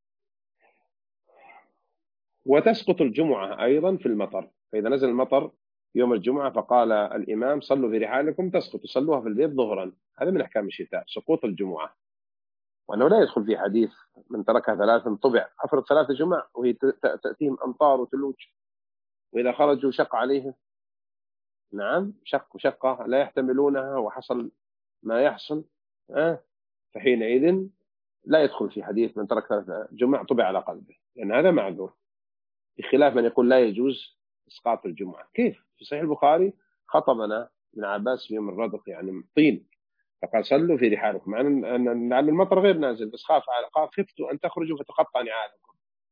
وتسقط الجمعة أيضا في المطر، فإذا نزل المطر يوم الجمعة فقال الإمام صلوا في رحالكم تسقط، صلوها في البيت ظهرا، هذا من أحكام الشتاء سقوط الجمعة، وأنه لا يدخل في حديث من تركها ثلاثا طبع. أفرض ثلاثة جمع وهي تأتيهم أمطار وثلوج، وإذا خرجوا شق عليهم. نعم، شقة لا يحتملونها وحصل ما يحصل، فحينئذ لا يدخل في حديث من ترك ثلاثة جمع طبع على قلبه، لأن هذا معذور، بخلاف من يقول لا يجوز إسقاط الجمعة. كيف؟ في صحيح البخاري خطبنا ابن عباس في يوم الردق يعني طين، فقال صلوا في رحالكم، مع أن المطر غير نازل، بس قال خفتوا أن تخرجوا فتقطع نعالكم،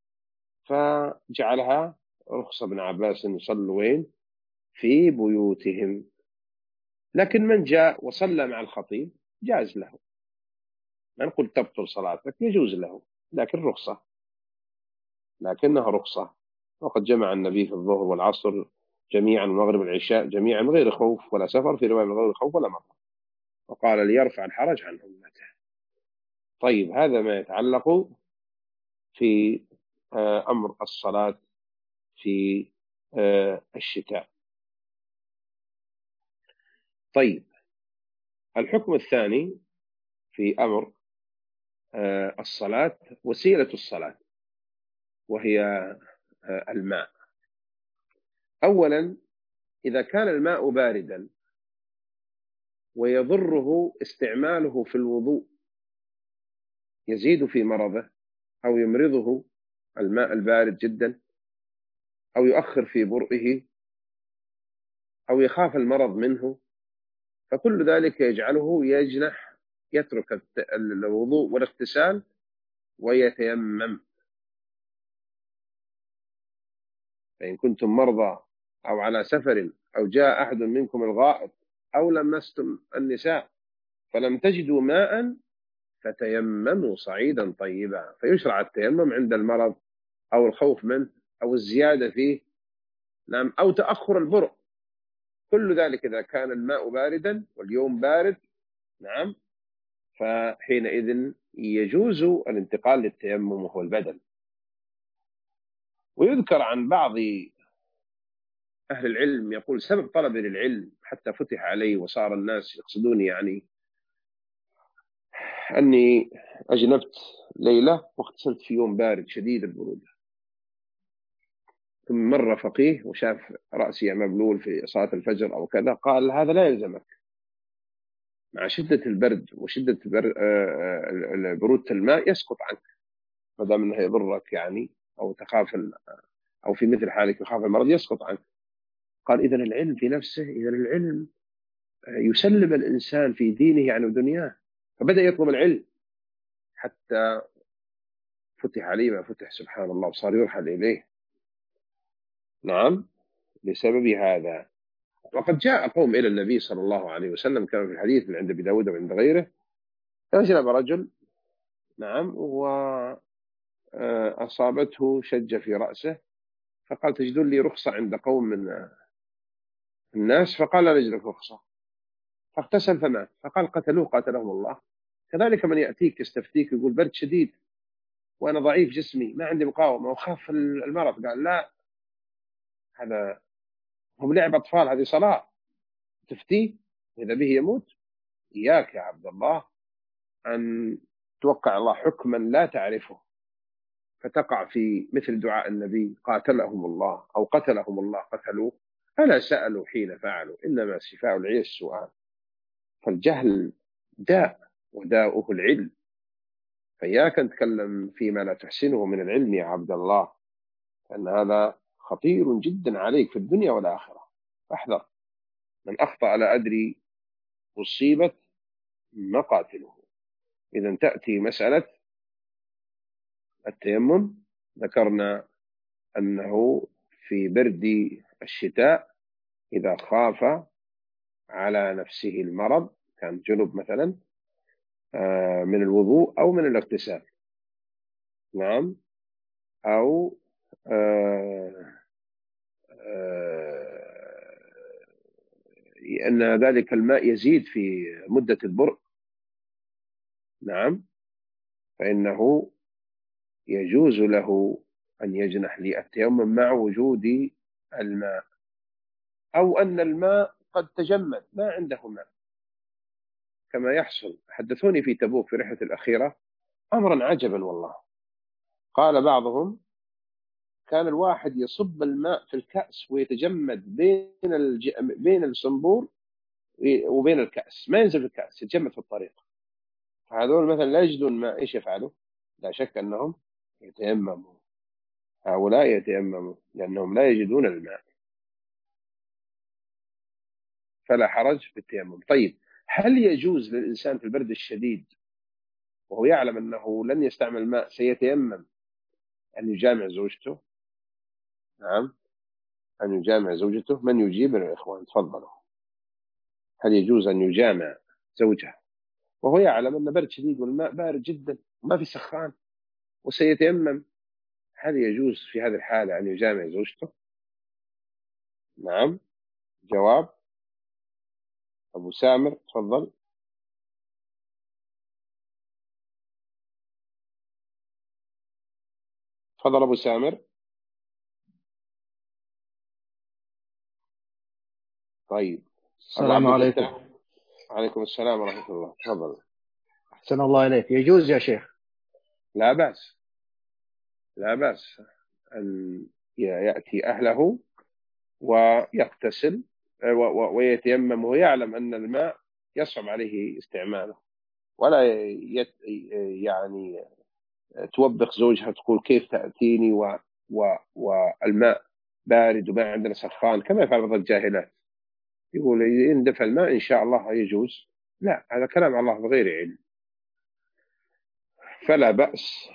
فجعلها رخصة ابن عباس أن يصلوا وين؟ في بيوتهم. لكن من جاء وصلى مع الخطيب جاز له، ما نقول تبطل صلاتك، يجوز له، لكن رخصة، لكنها رخصة. وقد جمع النبي في الظهر والعصر جميعا والمغرب والعشاء جميعا من غير خوف ولا سفر، في رواية من غير خوف ولا مطر، وقال ليرفع الحرج عن أمته. طيب، هذا ما يتعلق في أمر الصلاة في الشتاء. طيب، الحكم الثاني في أمر الصلاة وسيلة الصلاة، وهي الماء. أولا، إذا كان الماء باردا ويضره استعماله في الوضوء، يزيد في مرضه أو يمرضه الماء البارد جدا، أو يؤخر في برئه، أو يخاف المرض منه، فكل ذلك يجعله يترك الوضوء والاغتسال ويتيمم. فإن كنتم مرضى أو على سفر أو جاء أحد منكم الغائط أو لمستم النساء فلم تجدوا ماء فتيمموا صعيدا طيبا، فيشرع التيمم عند المرض أو الخوف منه أو الزيادة فيه، نعم، أو تأخر البرء. كل ذلك إذا كان الماء باردا واليوم بارد، نعم، فحينئذ يجوز الانتقال للتيمم وهو البدن. ويذكر عن بعض أهل العلم يقول سبب طلبي للعلم حتى فتح علي وصار الناس يقصدوني يعني أني أجنبت ليلة واغتسلت في يوم بارد شديد البرودة، ثم مر فقيه وشاف رأسي مبلول في صلاة الفجر أو كذا، قال هذا لا يلزمك، مع شدة البرد وشدة برودة الماء يسقط عنك ما دام أنه يضرك يعني، أو تخاف أو في مثل حالك يخاف المرض يسقط عنك. قال إذن العلم في نفسه، إذن العلم يسلم الإنسان في دينه يعني ودنياه. فبدأ يطلب العلم حتى فتح عليه ما فتح سبحان الله، وصار يرحل إليه. نعم، بسبب هذا. وقد جاء قوم إلى النبي صلى الله عليه وسلم كما في الحديث من عند أبي داود وعند غيره، أجنب رجل، نعم، وأصابته شجة في رأسه، فقال تجدون لي رخصة عند قوم من الناس؟ فقال لا نجد رخصة، فاغتسل فمات. فقال قتلوه قاتلهم الله. كذلك من يأتيك يستفتيك يقول برد شديد وأنا ضعيف جسمي ما عندي مقاومة وخاف المرض، قال لا، هذا هم لعب أطفال، هذه صلاة تفتيه إذا به يموت. إياك يا عبد الله أن توقع الله حكما لا تعرفه فتقع في مثل دعاء النبي قاتلهم الله أو قتلهم الله قتلوه، فلا سألوا حين فعلوا، إنما شفاء العي السؤال. فالجهل داء وداؤه العلم، فإياك أن تتكلم فيما لا تحسنه من العلم يا عبد الله، أن هذا خطير جدا عليك في الدنيا والآخرة. فاحذر، من أخطأ لا أدري أصيبت مقاتله. إذا تأتي مسألة التيمم، ذكرنا أنه في برد الشتاء إذا خاف على نفسه المرض، كان جنب مثلا، من الوضوء أو من الاغتسال، نعم، أو أن ذلك الماء يزيد في مدة البرء، نعم، فإنه يجوز له أن يجنح للتيمم مع وجود الماء، أو أن الماء قد تجمد ما عنده ماء كما يحصل. حدثوني في تبوك في رحلة الأخيرة أمرا عجبا والله. قال بعضهم كان الواحد يصب الماء في الكأس ويتجمد بين الصنبور وبين الكأس، ما ينزل في الكأس، يتجمد في الطريق. فهذول مثلا لا يجدون ماء، إيش يفعلوا؟ لا شك أنهم يتيمموا، هؤلاء يتيمموا لأنهم لا يجدون الماء، فلا حرج في التيمم. طيب، هل يجوز للإنسان في البرد الشديد وهو يعلم أنه لن يستعمل الماء سيتيمم أن يجامع زوجته؟ نعم، أن يجامع زوجته. من يجيب من الإخوان؟ تفضلوا. هل يجوز أن يجامع زوجه وهو يعلم أن برد شديد والماء بارد جدا وما في سخان وسيتيمم؟ هل يجوز في هذه الحالة أن يجامع زوجته؟ نعم. جواب أبو سامر، تفضل. تفضل أبو سامر. طيب، أبو السلام عبد عليكم. الفتاح. عليكم السلام ورحمة الله، تفضل. أحسن الله إليك. يجوز يا شيخ؟ لا بأس، لا بأس أن يأتي أهله ويغتسل ويتيمم ويعلم أن الماء يصعب عليه استعماله، ولا يعني توبخ زوجها تقول كيف تأتيني والماء بارد وما عندنا سخان كما يفعل بعض الجاهلات، يقول إن دفع الماء إن شاء الله يجوز. لا، هذا كلام على الله بغير علم، فلا بأس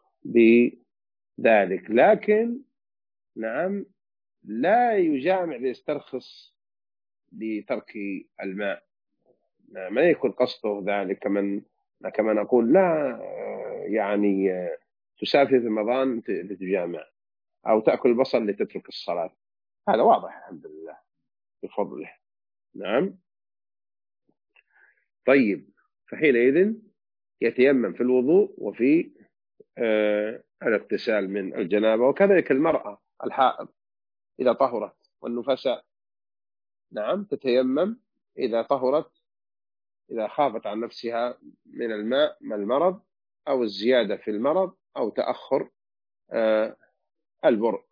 بذلك. لكن نعم، لا يجامع ليسترخص بترك الماء، ما يكون قصده ذلك. كما نقول لا يعني تسافر في رمضان لتجامع، أو تأكل البصل لتترك الصلاة، هذا واضح الحمد لله بفضله. نعم. طيب، فحينئذ يتيمم في الوضوء وفي الاغتسال من الجنابة. وكذلك المرأة الحائض إذا طهرت، والنفساء نعم تتيمم إذا طهرت، إذا خافت عن نفسها من الماء من المرض أو الزيادة في المرض أو تأخر البرء،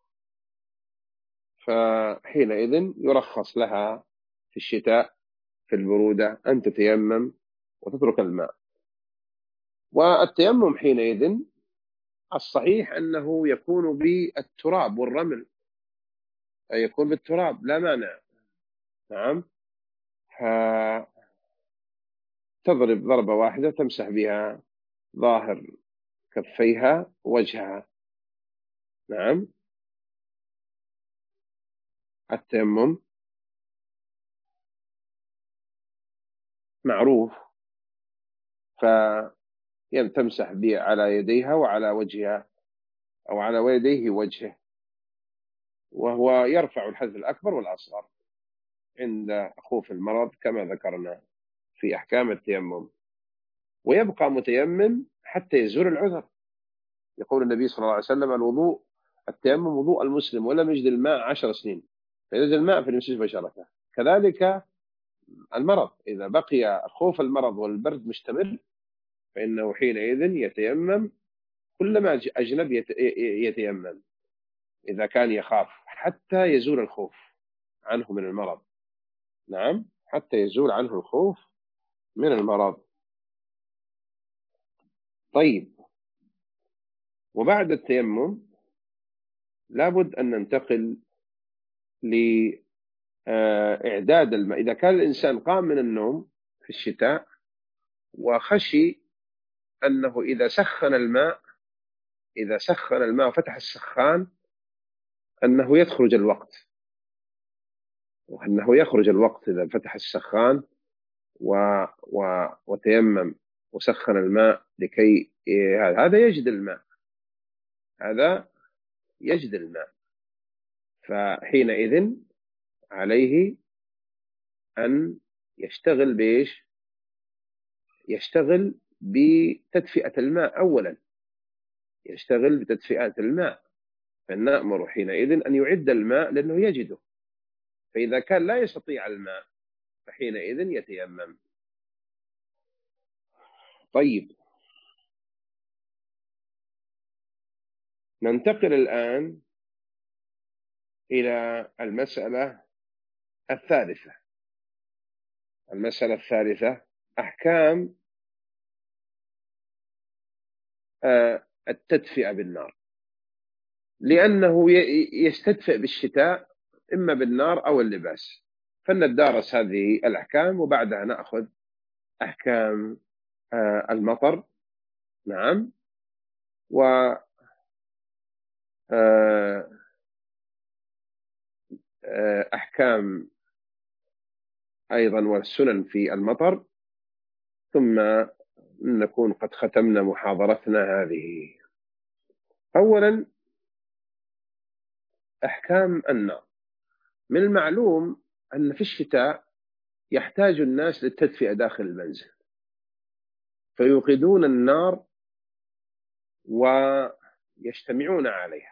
فحينئذ يرخص لها في الشتاء في البرودة أن تتيمم وتترك الماء. والتيمم حينئذ الصحيح أنه يكون بالتراب والرمل، أي يكون بالتراب لا مانع. نعم، تضرب ضربة واحدة تمسح بها ظاهر كفيها وجهها. نعم، التيمم معروف، فتمسح به على يديها وعلى وجهها أو على يديه وجهه، وهو يرفع الحدث الأكبر والأصغر عند خوف المرض كما ذكرنا في أحكام التيمم. ويبقى متيمم حتى يزول العذر. يقول النبي صلى الله عليه وسلم: الوضوء التيمم وضوء المسلم ولم يجد الماء 10 سنين، فإذا وجد الماء فليمسح بشرته. كذلك المرض، إذا بقي خوف المرض والبرد مستمر فإنه حينئذ يتيمم، كلما أجنب يتيمم إذا كان يخاف حتى يزول الخوف عنه من المرض. نعم، حتى يزول عنه الخوف من المرض. طيب، وبعد التيمم لابد أن ننتقل لإعداد الماء. إذا كان الإنسان قام من النوم في الشتاء وخشي أنه إذا سخن الماء وفتح السخان أنه يخرج الوقت، إذا فتح السخان وتيمم وسخن الماء لكي هذا يجد الماء، فحينئذ عليه أن يشتغل يشتغل بتدفئة الماء أولا، فنأمر حينئذ أن يعد الماء لأنه يجده. فإذا كان لا يستطيع الماء فحينئذ يتيمم. طيب، ننتقل الآن إلى المسألة الثالثة، أحكام التدفئة بالنار، لأنه يستدفئ بالشتاء إما بالنار أو اللباس. فلندرس هذه الأحكام وبعدها نأخذ أحكام المطر. نعم، وأحكام أيضا والسنن في المطر، ثم نكون قد ختمنا محاضرتنا هذه. أولا، أحكام النار. من المعلوم أن في الشتاء يحتاج الناس للتدفئة داخل المنزل، فيوقدون النار ويجتمعون عليها.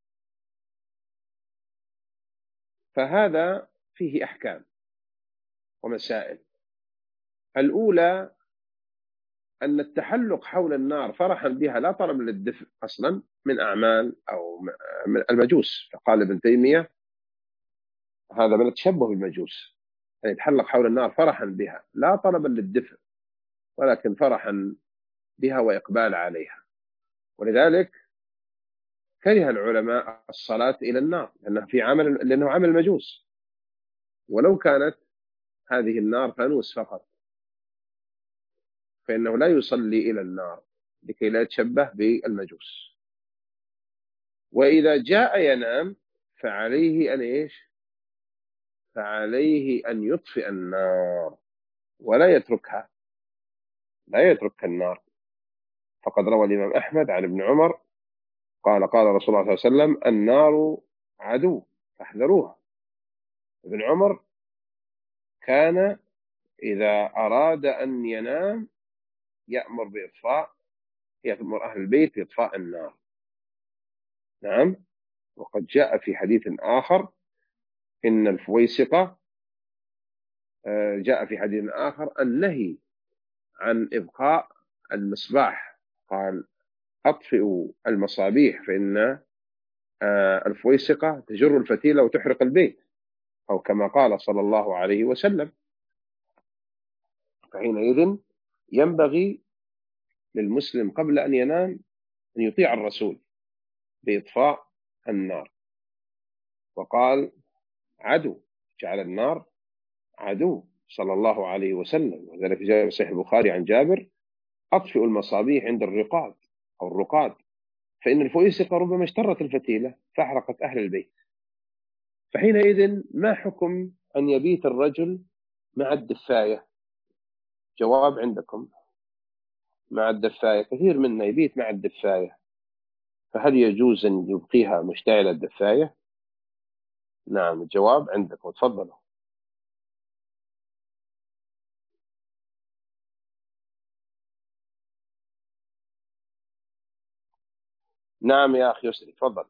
فهذا فيه أحكام ومسائل. الأولى أن التحلق حول النار فرحا بها لا طلب للدفء أصلا من أعمال أو من المجوس. فقال ابن تيمية هذا من التشبه بالمجوس، يعني يتحلق حول النار فرحا بها لا طلبا للدفء، ولكن فرحا بها وإقبال عليها. ولذلك كره العلماء الصلاة إلى النار لأنه عمل مجوس، ولو كانت هذه النار فانوس فقط فإنه لا يصلي إلى النار لكي لا يتشبه بالمجوس. وإذا جاء ينام فعليه أن يطفئ النار ولا يتركها، لا يترك النار. فقد روى الإمام أحمد عن ابن عمر قال رسول الله صلى الله عليه وسلم: النار عدو فاحذروها. ابن عمر كان إذا أراد أن ينام يأمر أهل البيت بإطفاء النار. نعم. وقد جاء في حديث آخر إن الفويسقة جاء في حديث آخر النهي عن إبقاء المصباح، قال أطفئوا المصابيح فإن الفويسقة تجر الفتيلة وتحرق البيت، أو كما قال صلى الله عليه وسلم. فحينئذ ينبغي للمسلم قبل أن ينام أن يطيع الرسول بإطفاء النار. وقال عدو، جعل النار عدو صلى الله عليه وسلم. وذلك جاء في صحيح البخاري عن جابر: أطفئوا المصابيح عند الرقاد أو الرقاد، فإن الفويسقة ربما اشترت الفتيلة فأحرقت أهل البيت. فحينئذ ما حكم أن يبيت الرجل مع الدفاية؟ جواب عندكم. مع الدفاية، كثير منا يبيت مع الدفاية، فهل يجوز أن يبقيها مشتعلة الدفاية؟ نعم، الجواب عندكم، تفضلوا. نعم يا أخي يسري، تفضل.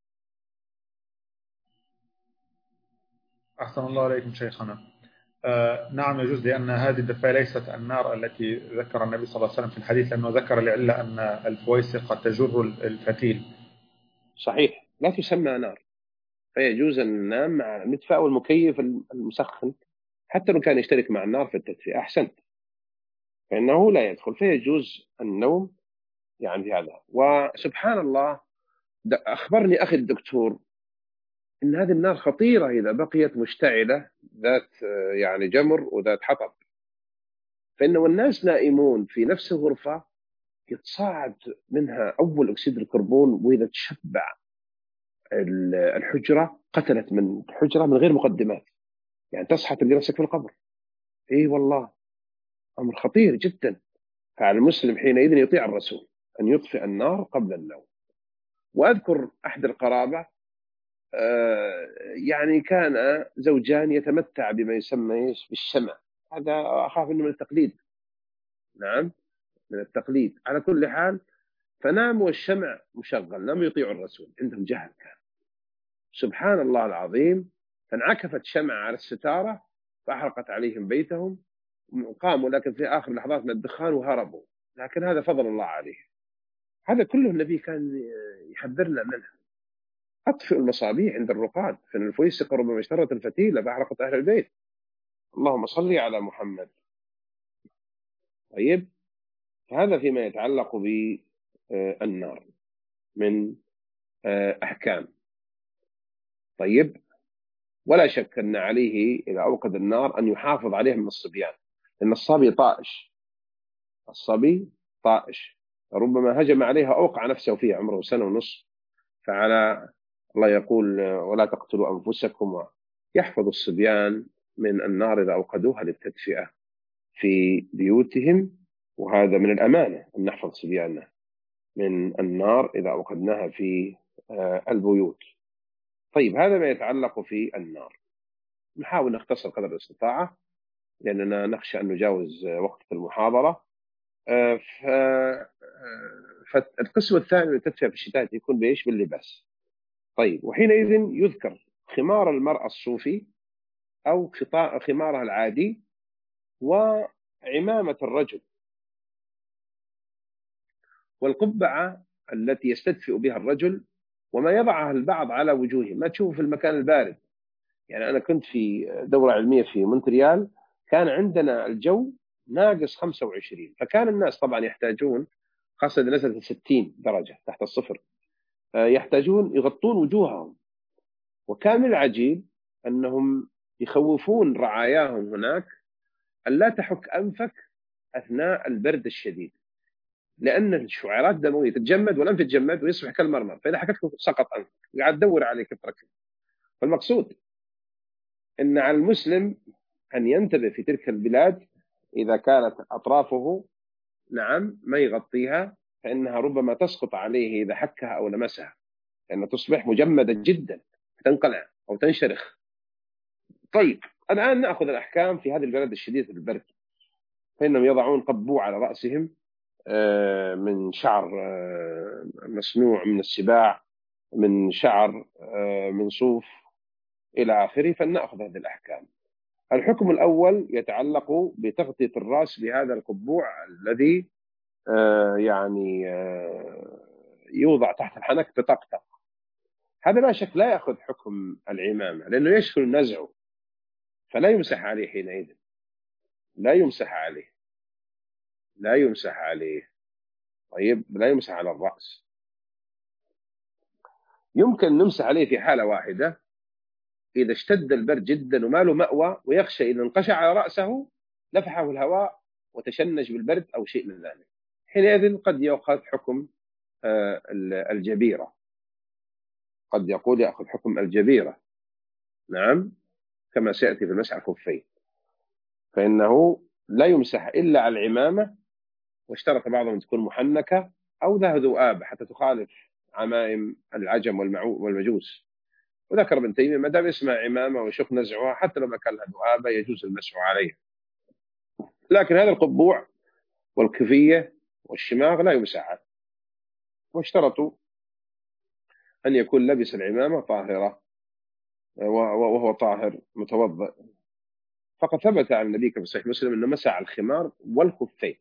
أحسن الله عليكم شيخنا. نعم يجوز، لأن هذه الدفاية ليست النار التي ذكر النبي صلى الله عليه وسلم في الحديث، لأنه ذكر العلة أن الفويسقة تجر الفتيل. صحيح، لا تسمى نار، فيجوز أن ننام مع المدفأ والمكيف المسخن، حتى لو كان يشترك مع النار في التدفئة. أحسنت، فإنه لا يدخل، فيجوز النوم يعني في هذا. وسبحان الله، أخبرني أخي الدكتور إن هذه النار خطيرة إذا بقيت مشتعلة، ذات يعني جمر وذات حطب، فإنه الناس نائمون في نفس الغرفة يتصاعد منها أول أكسيد الكربون، وإذا تشبع الحجرة قتلت من الحجرة من غير مقدمات، يعني تصحى تلقى نفسك في القبر. إيه والله، أمر خطير جدا. فعلى المسلم حينئذ يطيع الرسول أن يطفئ النار قبل النوم. وأذكر أحد القرابة يعني كان زوجان يتمتع بما يسمى بالشمع، هذا أخاف أنه من التقليد. نعم، من التقليد. على كل حال، فنام والشمع مشغل، لم يطيعوا الرسول، عندهم جهل كان. سبحان الله العظيم، فانعكفت شمعة على الستارة فأحرقت عليهم بيتهم. قاموا لكن في آخر لحظات من الدخان وهربوا، لكن هذا فضل الله عليه. هذا كله النبي كان يحذرنا منه. أطفئوا المصابيح عند الرقاد، فإن الفويسقة ربما اشترت الفتيلة فأحرقت أهل البيت. اللهم صل على محمد. طيب، هذا فيما يتعلق بالنار من أحكام. طيب، ولا شك أن عليه إذا أوقد النار أن يحافظ عليه من الصبيان، لأن الصبي طائش، الصبي طائش، ربما هجم عليها أوقع نفسه فيها عمره سنة ونصف. فعلى الله يقول ولا تقتلوا أنفسكم، يحفظ الصبيان من النار إذا أوقدوها للتدفئة في بيوتهم. وهذا من الأمانة أن نحفظ صبياننا من النار إذا أوقدناها في البيوت. طيب، هذا ما يتعلق في النار. نحاول نختصر قدر الاستطاعة لأننا نخشى أن نجاوز وقت المحاضرة. فالقسم الثاني من التدفئة في الشتاء يكون بإيش؟ باللباس. طيب، وحينئذ يذكر خمار المرأة الصوفي أو خمارها العادي، وعمامة الرجل، والقبعة التي يستدفئ بها الرجل، وما يضعها البعض على وجوهه، ما تشوفه في المكان البارد. يعني أنا كنت في دورة علمية في مونتريال، كان عندنا الجو ناقص 25، فكان الناس طبعا يحتاجون، خاصة إذا نزلت 60 درجة تحت الصفر، يحتاجون يغطون وجوههم. وكان العجيب أنهم يخوفون رعاياهم هناك أن لا تحك أنفك أثناء البرد الشديد، لأن الشعيرات الدموية تتجمد ولم تتجمد ويصبح كالمرمر، فإذا حكتك سقط أنفك وقاعد تدور عليك تركب. فالمقصود أن على المسلم أن ينتبه في تلك البلاد إذا كانت أطرافه نعم ما يغطيها، فإنها ربما تسقط عليه إذا حكها أو لمسها، لأنها تصبح مجمدة جدا، تنقلع أو تنشرخ. طيب، الآن نأخذ الأحكام في هذه البلد الشديدة البرد. فإنهم يضعون قبوع على رأسهم من شعر مصنوع من السباع، من شعر من صوف إلى آخره، فلنأخذ هذه الأحكام. الحكم الأول يتعلق بتغطية الرأس بهذا القبوع الذي يعني يوضع تحت الحنك بطقطق. هذا لا شك لا يأخذ حكم العمامة، لأنه يشكل نزعه، فلا يمسح عليه حينئذ، لا يمسح عليه، لا يمسح عليه. طيب، لا يمسح على الرأس. يمكن نمسح عليه في حالة واحدة، إذا اشتد البرد جدا وما له مأوى ويخشى إذا انقشع على رأسه لفحه الهواء وتشنج بالبرد أو شيء من ذلك، حينئذ قد يأخذ حكم الجبيرة، قد يقول يأخذ حكم الجبيرة. نعم، كما سيأتي في المسح الخفين، فإنه لا يمسح إلا على العمامة، واشترط بعضهم أن تكون محنكة أو ذا ذؤاب حتى تخالف عمائم العجم والمجوس. وذكر ابن تيمية ما دام اسمها عمامة ويشق نزعها حتى لو ما كان لها ذؤابة يجوز المسح عليها، لكن هذا القبوع والكفية والشماغ لا يمسح عليه. واشترطوا أن يكون لبس العمامة طاهرة وهو طاهر متوضئ. فقد ثبت عن النبي في صحيح مسلم أنه مسح على الخمار والخفين،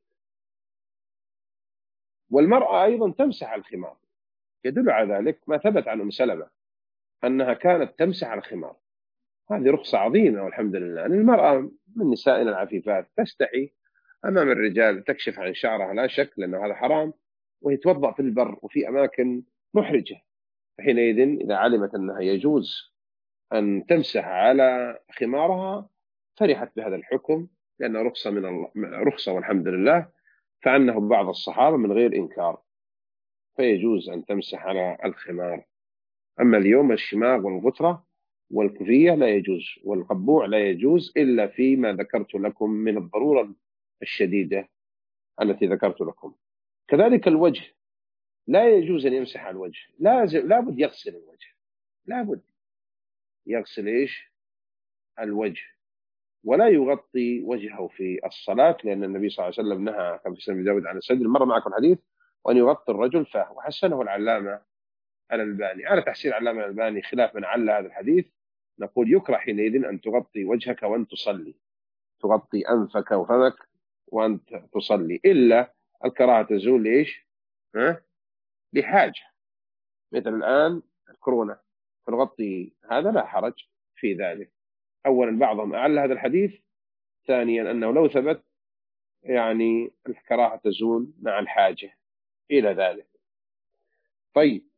والمرأة أيضا تمسح على الخمار. يدل على ذلك ما ثبت عن أم سلمة أنها كانت تمسح على الخمار. هذه رخصة عظيمة والحمد لله. أن المرأة من نسائنا العفيفات تستحي أمام الرجال تكشف عن شعرها لا شك، لأنه هذا حرام، وهي توضأ في البر وفي أماكن محرجة. حينئذ إذا علمت أنها يجوز أن تمسح على خمارها فرحت بهذا الحكم، لأنه رخصة من الله، رخصة والحمد لله، فعنه بعض الصحابة من غير إنكار، فيجوز أن تمسح على الخمار. أما اليوم الشماغ والغترة والكفية لا يجوز، والقبوع لا يجوز إلا فيما ذكرت لكم من الضرورة الشديدة التي ذكرت لكم. كذلك الوجه لا يجوز أن يمسح على الوجه، لابد يغسل الوجه، لابد يغسل إيش؟ الوجه، ولا يغطي وجهه في الصلاة، لأن النبي صلى الله عليه وسلم نهى كما في سنن داود عن السجد، مر معكم الحديث، وأن يغطي الرجل فاه، وحسنه العلامة الألباني. على تحسين العلامة الألباني خلاف من عل هذا الحديث، نقول يكره حينئذ أن تغطي وجهك وأنت تصلي، تغطي أنفك وفمك وأنت تصلي، إلا الكراهة تزول لإيش؟ لحاجة، مثل الآن الكورونا فنغطي هذا، لا حرج في ذلك. أولا بعضهم أعل هذا الحديث، ثانيا أنه لو ثبت يعني الكراهة تزول مع الحاجة إلى ذلك. طيب،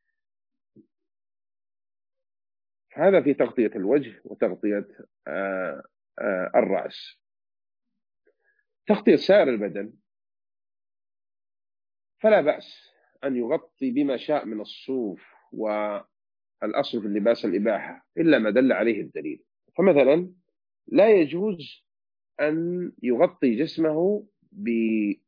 هذا في تغطية الوجه وتغطية الرأس. تغطية سائر البدن فلا بأس أن يغطي بما شاء من الصوف، والأصل في اللباس الإباحة إلا ما دل عليه الدليل. فمثلا لا يجوز أن يغطي جسمه بجلد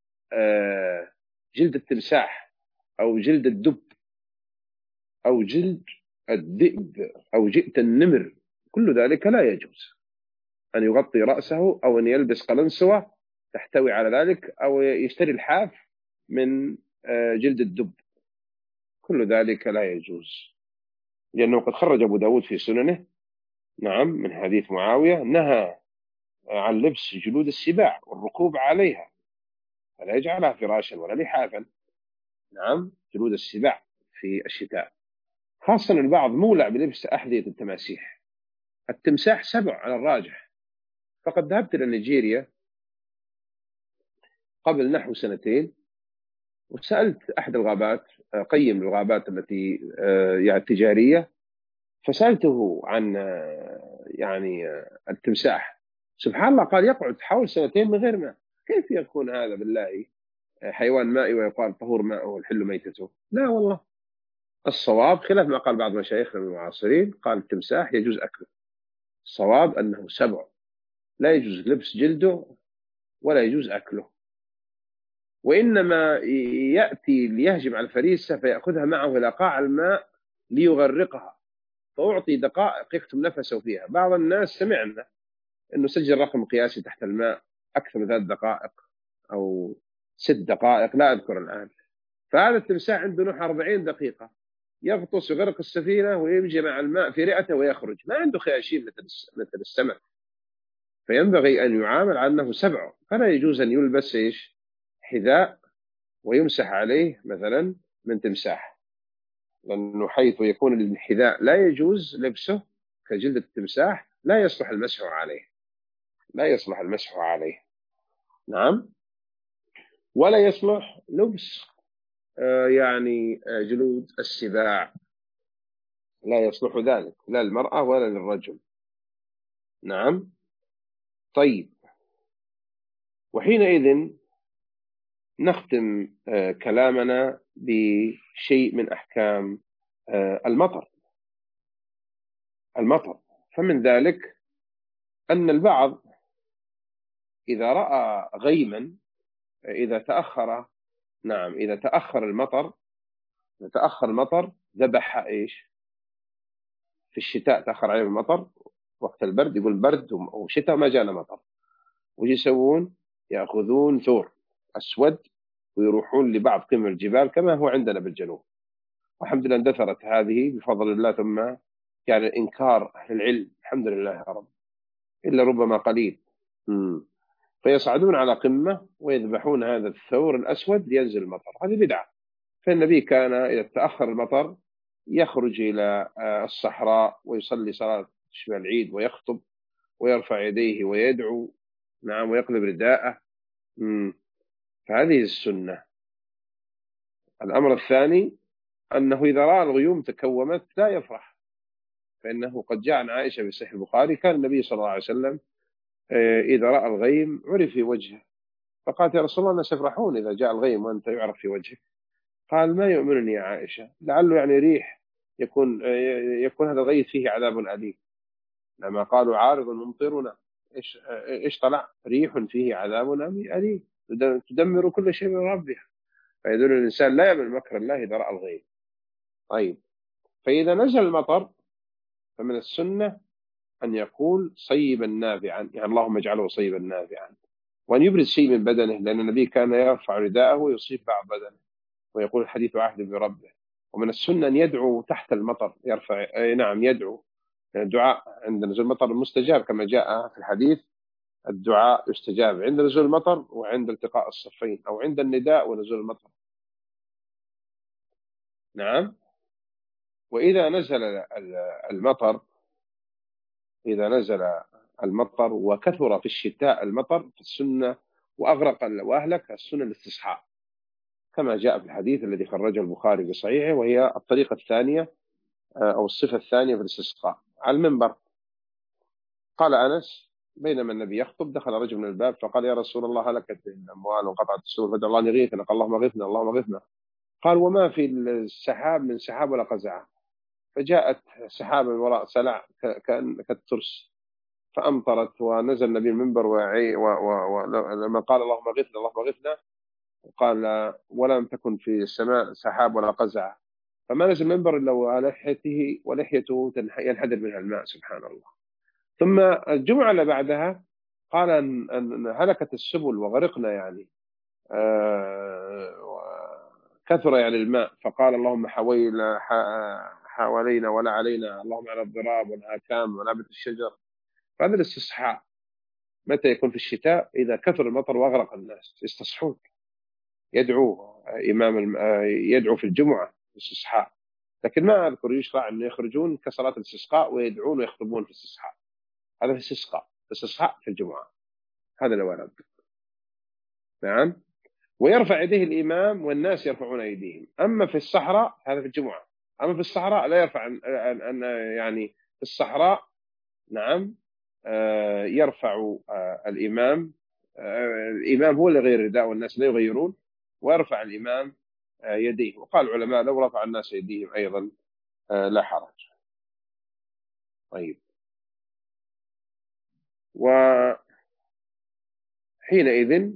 التمساح أو جلد الدب أو جلد الذئب أو جئت النمر، كل ذلك لا يجوز أن يغطي رأسه، أو أن يلبس قلنسوة تحتوي على ذلك، أو يشتري الحاف من جلد الدب، كل ذلك لا يجوز، لأنه قد خرج أبو داود في سننه، نعم، من حديث معاوية، نهى عن لبس جلود السباع والركوب عليها، فلا يجعلها فراشا ولا لحافا. نعم، جلود السباع في الشتاء، خاصة البعض مولع بلبس أحذية التماسيح. التمساح سبع على الراجح. فقد ذهبت إلى نيجيريا قبل نحو 2 وسألت أحد الغابات، قيم الغابات التي يعني تجارية، فسألته عن يعني التمساح. سبحان الله، قال يقعد حول 2 من غير ماء. كيف يكون هذا بالله حيوان مائي ويقال طهور ماءه والحل ميتته؟ لا والله، الصواب خلاف ما قال بعض مشايخنا المعاصرين، قال التمساح يجوز أكله. الصواب أنه سبع، لا يجوز لبس جلده ولا يجوز أكله، وإنما يأتي ليهجم على الفريسة فيأخذها معه إلى قاع الماء ليغرقها، فأعطي دقائق يكتم نفسه فيها. بعض الناس سمعنا أنه سجل رقم قياسي تحت الماء أكثر من 3 دقائق أو 6 دقائق لا أذكر الآن. فهذا التمساح عنده نوح 40 دقيقة يغطس ويغرق السفينة ويمشي مع الماء في رئته ويخرج، ما عنده خياشيم مثل السمك، فينبغي أن يعامل على أنه سبع، فلا يجوز أن يلبس حذاء ويمسح عليه مثلا من تمساح، لأنه حيث يكون الحذاء لا يجوز لبسه كجلد التمساح لا يصلح المسح عليه، لا يصلح المسح عليه. نعم. ولا يصلح لبس يعني جلود السباع، لا يصلح ذلك لا للمرأة ولا للرجل. نعم. طيب، وحينئذ نختم كلامنا بشيء من أحكام المطر. فمن ذلك أن البعض إذا رأى غيما، إذا تأخر المطر ذبح في الشتاء تأخر عليه المطر، وقت البرد يقول برد وشتاء ما جانا مطر، وش يسوون؟ يأخذون ثور أسود ويروحون لبعض قمم الجبال كما هو عندنا بالجنوب، والحمد لله اندثرت هذه بفضل الله، ثم كان إنكار أهل العلم الحمد لله يا رب إلا ربما قليل. فيصعدون على قمة ويذبحون هذا الثور الأسود لينزل المطر، هذه بدعة. فالنبي كان إذا تأخر المطر يخرج إلى الصحراء ويصلي صلاة شبه العيد ويخطب ويرفع يديه ويدعو، نعم، ويقلب رداءه. فهذه السنة. الأمر الثاني أنه إذا رأى الغيوم تكومت لا يفرح، فإنه قد جاء عن عائشة في صحيح البخاري كان النبي صلى الله عليه وسلم إذا رأى الغيم عرف في وجهه، فقالت يا رسول الله الناس يفرحون إذا جاء الغيم وأنت يعرف في وجهك. قال ما يؤمنني يا عائشة، لعله يعني ريح يكون هذا الغيث فيه عذاب أليم. لما قالوا عارض ممطرنا، إيش طلع؟ ريح فيه عذاب أليم تدمر كل شيء من ربها. فيدل الإنسان لا يأمن مكر الله إذا رأى الغيب. طيب، فإذا نزل المطر فمن السنة أن يقول صيبا نافعا، يعني اللهم اجعله صيبا نافعا، وأن يبرز شيء من بدنه، لأن النبي كان يرفع رداءه ويصيب بعض بدنه، ويقول الحديث عهد بربه. ومن السنة أن يدعو تحت المطر، يرفع يدعو، الدعاء عند نزول المطر المستجاب كما جاء في الحديث، الدعاء يستجاب عند نزول المطر وعند التقاء الصفين، أو عند النداء ونزول المطر. نعم. وإذا نزل المطر وكثر في الشتاء المطر في السنة وأغرق وأهلك، السنة الاستصحاء كما جاء في الحديث الذي خرجه البخاري بصحيحه، وهي الطريقة الثانية أو الصفة الثانية في الاستسقاء على المنبر. قال أنس بينما النبي يخطب دخل رجل من الباب فقال يا رسول الله هلكت الأموال وانقطعت السبل فدعا الله نغيثنا، قال اللهم اغثنا اللهم اغثنا. قال وما في السحاب من سحاب ولا قزعة، فجاءت سحابة من وراء سلع كالترس فأمطرت، ونزل النبي المنبر ولما قال اللهم اغثنا اللهم اغثنا قال ولم تكن في السماء سحاب ولا قزعة، فما نزل المنبر إلا ولحيته ينحدر منها الماء، سبحان الله. ثم الجمعة اللي بعدها قال أن هلكت السبل وغرقنا، يعني كثر يعني الماء، فقال اللهم حوالينا ولا علينا، اللهم على الضراب والآكام ونبت الشجر. فهذا الاستصحاء متى يكون؟ في الشتاء إذا كثر المطر وأغرق الناس يستصحون، يدعو يدعو في الجمعة استصحاء، لكن ما أذكر يشرع أن يخرجون كصلاة الاستسقاء ويدعون ويخطبون في الاستسقاء، هذا في الاستصحاء في الجمعة، هذا لا ورد. نعم. ويرفع يديه الإمام والناس يرفعون أيديهم. أما في الصحراء هذا في الجمعة، أما في الصحراء لا يرفع يعني في الصحراء نعم يرفع الإمام هو اللي يغير الرداء والناس لا يغيرون، ويرفع الإمام يديه. وقال العلماء لو رفع الناس يديهم أيضا لا حرج. طيب، وحينئذ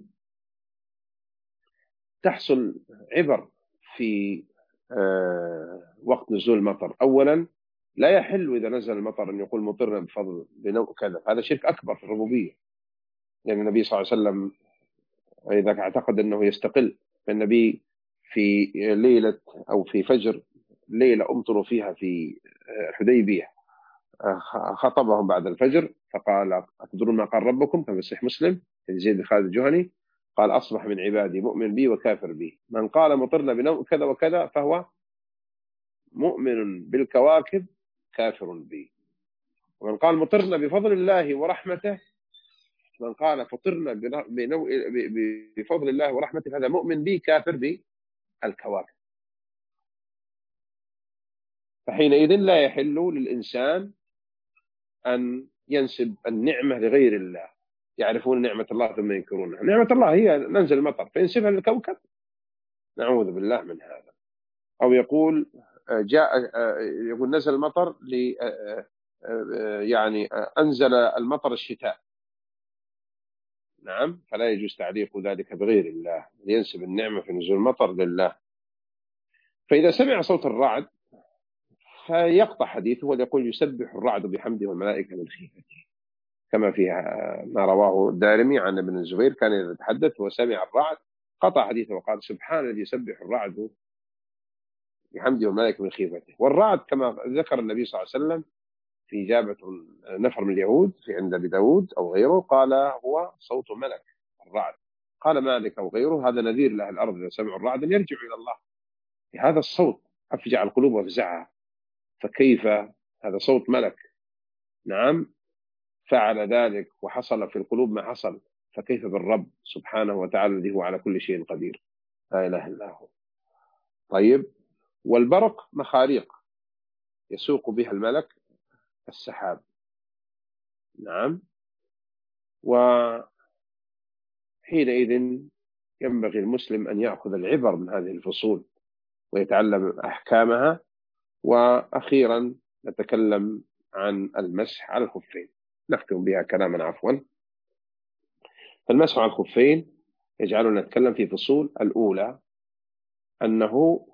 تحصل عبر في وقت نزول المطر. أولا لا يحل إذا نزل المطر أن يقول مطرنا بفضل بنوع كذا، هذا شرك أكبر في الربوبية، لأن النبي صلى الله عليه وسلم إذا اعتقد أنه يستقل. فالنبي في ليلة أو في فجر ليلة أمطروا فيها في الحديبية خطبهم بعد الفجر فقال أتدرون ما قال ربكم؟ كما في صحيح مسلم زيد بن خالد الجهني قال أصبح من عبادي مؤمن بي وكافر بي، من قال مطرنا بنوم كذا وكذا فهو مؤمن بالكواكب كافر بي، ومن قال مطرنا بفضل الله ورحمته، من قال فطرنا بفضل الله ورحمته هذا مؤمن بي كافر بالكواكب. فحينئذ لا يحل للإنسان أن ينسب النعمة لغير الله. يعرفون نعمة الله ثم ينكرونها. نعمة الله هي ننزل المطر فينسبها للكوكب، نعوذ بالله من هذا. أو يقول يقول نزل المطر يعني أنزل المطر الشتاء، نعم، فلا يجوز تعليق ذلك بغير الله، ينسب النعمة في نزول المطر لله. فإذا سمع صوت الرعد فيقطع حديثه ويقول يسبح الرعد بحمده والملائكة من خيفته، كما فيها ما رواه الدارمي عن ابن الزبير كان إذا يتحدث وسمع الرعد قطع حديثه وقال سبحان الذي يسبح الرعد بحمده والملائكة من خيفته. والرعد كما ذكر النبي صلى الله عليه وسلم في إجابة نفر من اليهود في عند أبي داود أو غيره قال هو صوت ملك الرعد. قال مالك أو غيره هذا نذير لأهل الأرض إذا سمعوا الرعد أن يرجعوا إلى الله. هذا الصوت أفجع القلوب وافزعها، فكيف هذا صوت ملك، نعم، فعل ذلك وحصل في القلوب ما حصل، فكيف بالرب سبحانه وتعالى الذي هو على كل شيء قدير، لا إله إلا هو. طيب، والبرق مخاريق يسوق بها الملك السحاب، نعم، وحينئذ ينبغي المسلم أن يأخذ العبر من هذه الفصول ويتعلم أحكامها. وأخيرا نتكلم عن المسح على الخفين، نختم بها كلاما عفوا. فالمسح على الخفين يجعلنا نتكلم في فصول. الأولى أنه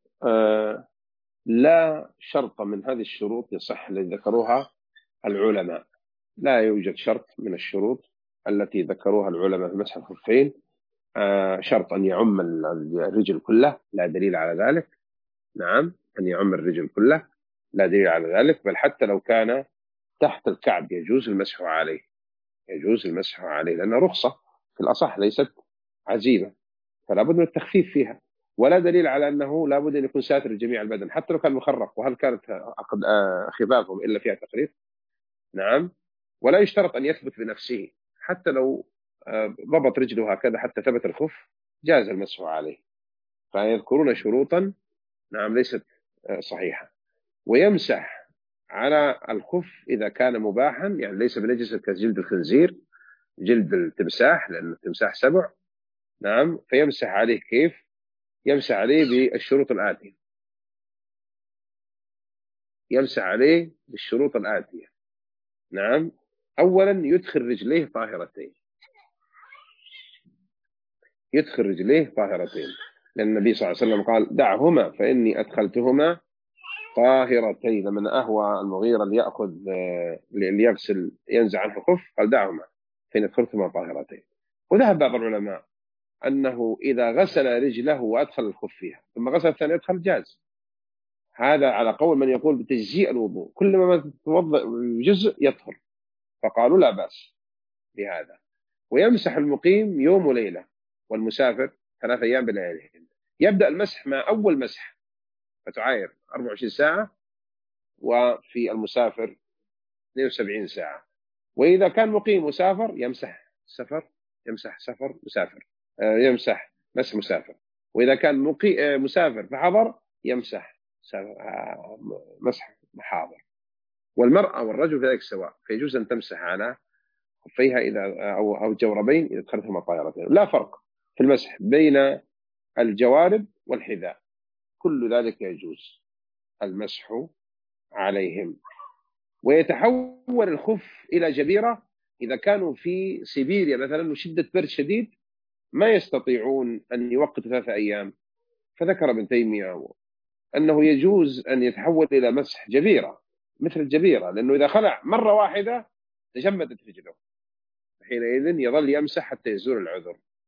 لا شرط من هذه الشروط يصح التي ذكروها العلماء، لا يوجد شرط من الشروط التي ذكروها العلماء في مسح الخفين شرط أن يعم الرجل كله، لا دليل على ذلك، نعم، أن يعم الرجل كله لا دليل على ذلك، بل حتى لو كان تحت الكعب يجوز المسح عليه، يجوز المسح عليه، لأنها رخصة في الأصح ليست عزيمة، فلا بد من التخفيف فيها. ولا دليل على أنه لا بد أن يكون ساتر جميع البدن حتى لو كان مخرق، وهل كانت خفافهم إلا فيها تقرير، نعم. ولا يشترط أن يثبت بنفسه، حتى لو ضبط رجله هكذا حتى ثبت الخف جاز المسح عليه. فيذكرون شروطا نعم ليست صحيحة. ويمسح على الخف إذا كان مباحا، يعني ليس بنجس كجلد الخنزير، جلد التمساح، لأن التمساح سبع، نعم، فيمسح عليه كيف؟ يمسح عليه بالشروط الآتية، يمسح عليه بالشروط الآتية، نعم. أولا يدخل رجليه طاهرتين، يدخل رجليه طاهرتين، لأن النبي صلى الله عليه وسلم قال دعهما فإني أدخلتهما طاهرتين. من أهوى المغيرة ليأخذ ليغسل ينزع عنه الخف قال دعهما فإن أدخلتهما طاهرتين. وذهب بعض العلماء أنه إذا غسل رجله وأدخل الخف فيها ثم غسل الثاني يدخل جاز، هذا على قول من يقول بتجزيء الوضوء، كل ما توضأ جزء يطهر، فقالوا لا بأس بهذا. ويمسح المقيم يوم وليلة والمسافر 3 أيام بلياليهن. يبدأ المسح مع أول مسح فتعاير 24 ساعة، وفي المسافر 72 ساعة. وإذا كان مقيم مسافر يمسح سفر، يمسح سفر مسافر، يمسح مسح مسافر. وإذا كان مسافر فحضر يمسح مسح محاضر. والمرأة والرجل في ذلك سواء، فيجوز أن تمسح على خفيها إذا أو جوربين إذا دخلتهما طاهرتين. لا فرق في المسح بين الجوارب والحذاء، كل ذلك يجوز المسح عليهم. ويتحول الخف إلى جبيرة إذا كانوا في سيبيريا مثلا وشدة برد شديد ما يستطيعون أن يوقتوا 3 أيام، فذكر ابن تيمية أنه يجوز أن يتحول إلى مسح جبيرة مثل الجبيرة، لأنه إذا خلع مرة واحدة تجمدت رجله، حينئذ يظل يمسح حتى يزول العذر.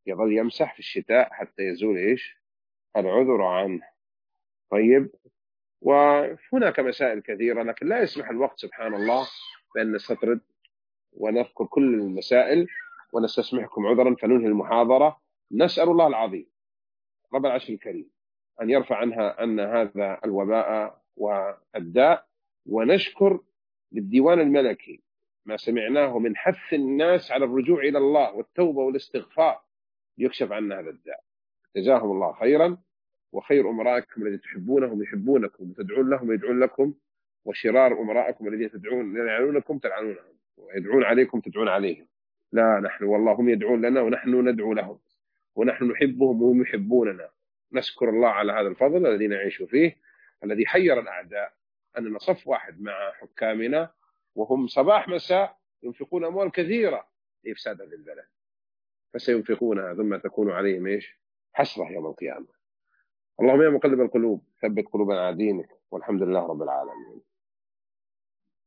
يظل يمسح في الشتاء حتى يزول إيش العذر عنه. طيب، وهناك مسائل كثيرة لكن لا يسمح الوقت سبحان الله بأن نستطرد ونذكر كل المسائل، ونستسمحكم عذرا فننهي المحاضرة. نسأل الله العظيم رب العرش الكريم أن يرفع عنا هذا الوباء والداء، ونشكر للديوان الملكي ما سمعناه من حث الناس على الرجوع إلى الله والتوبة والاستغفار ليكشف عنا هذا الداء. جزاهم الله خيرا، وخير أمرائكم الذين تحبونهم يحبونكم وتدعون لهم يدعون لكم، وشرار أمرائكم الذين يلعنونكم تلعنونهم ويدعون عليكم تدعون عليهم. لا، نحن والله هم يدعون لنا ونحن ندعو لهم، ونحن نحبهم وهم يحبوننا. نشكر الله على هذا الفضل الذي نعيش فيه، الذي حير الأعداء أننا صف واحد مع حكامنا، وهم صباح مساء ينفقون أموال كثيرة لإفساد البلد، فسينفقونها ثم تكون عليهم إيش حسرة يوم القيامة. اللهم يا مقلب القلوب ثبت قلوبنا على دينك، والحمد لله رب العالمين.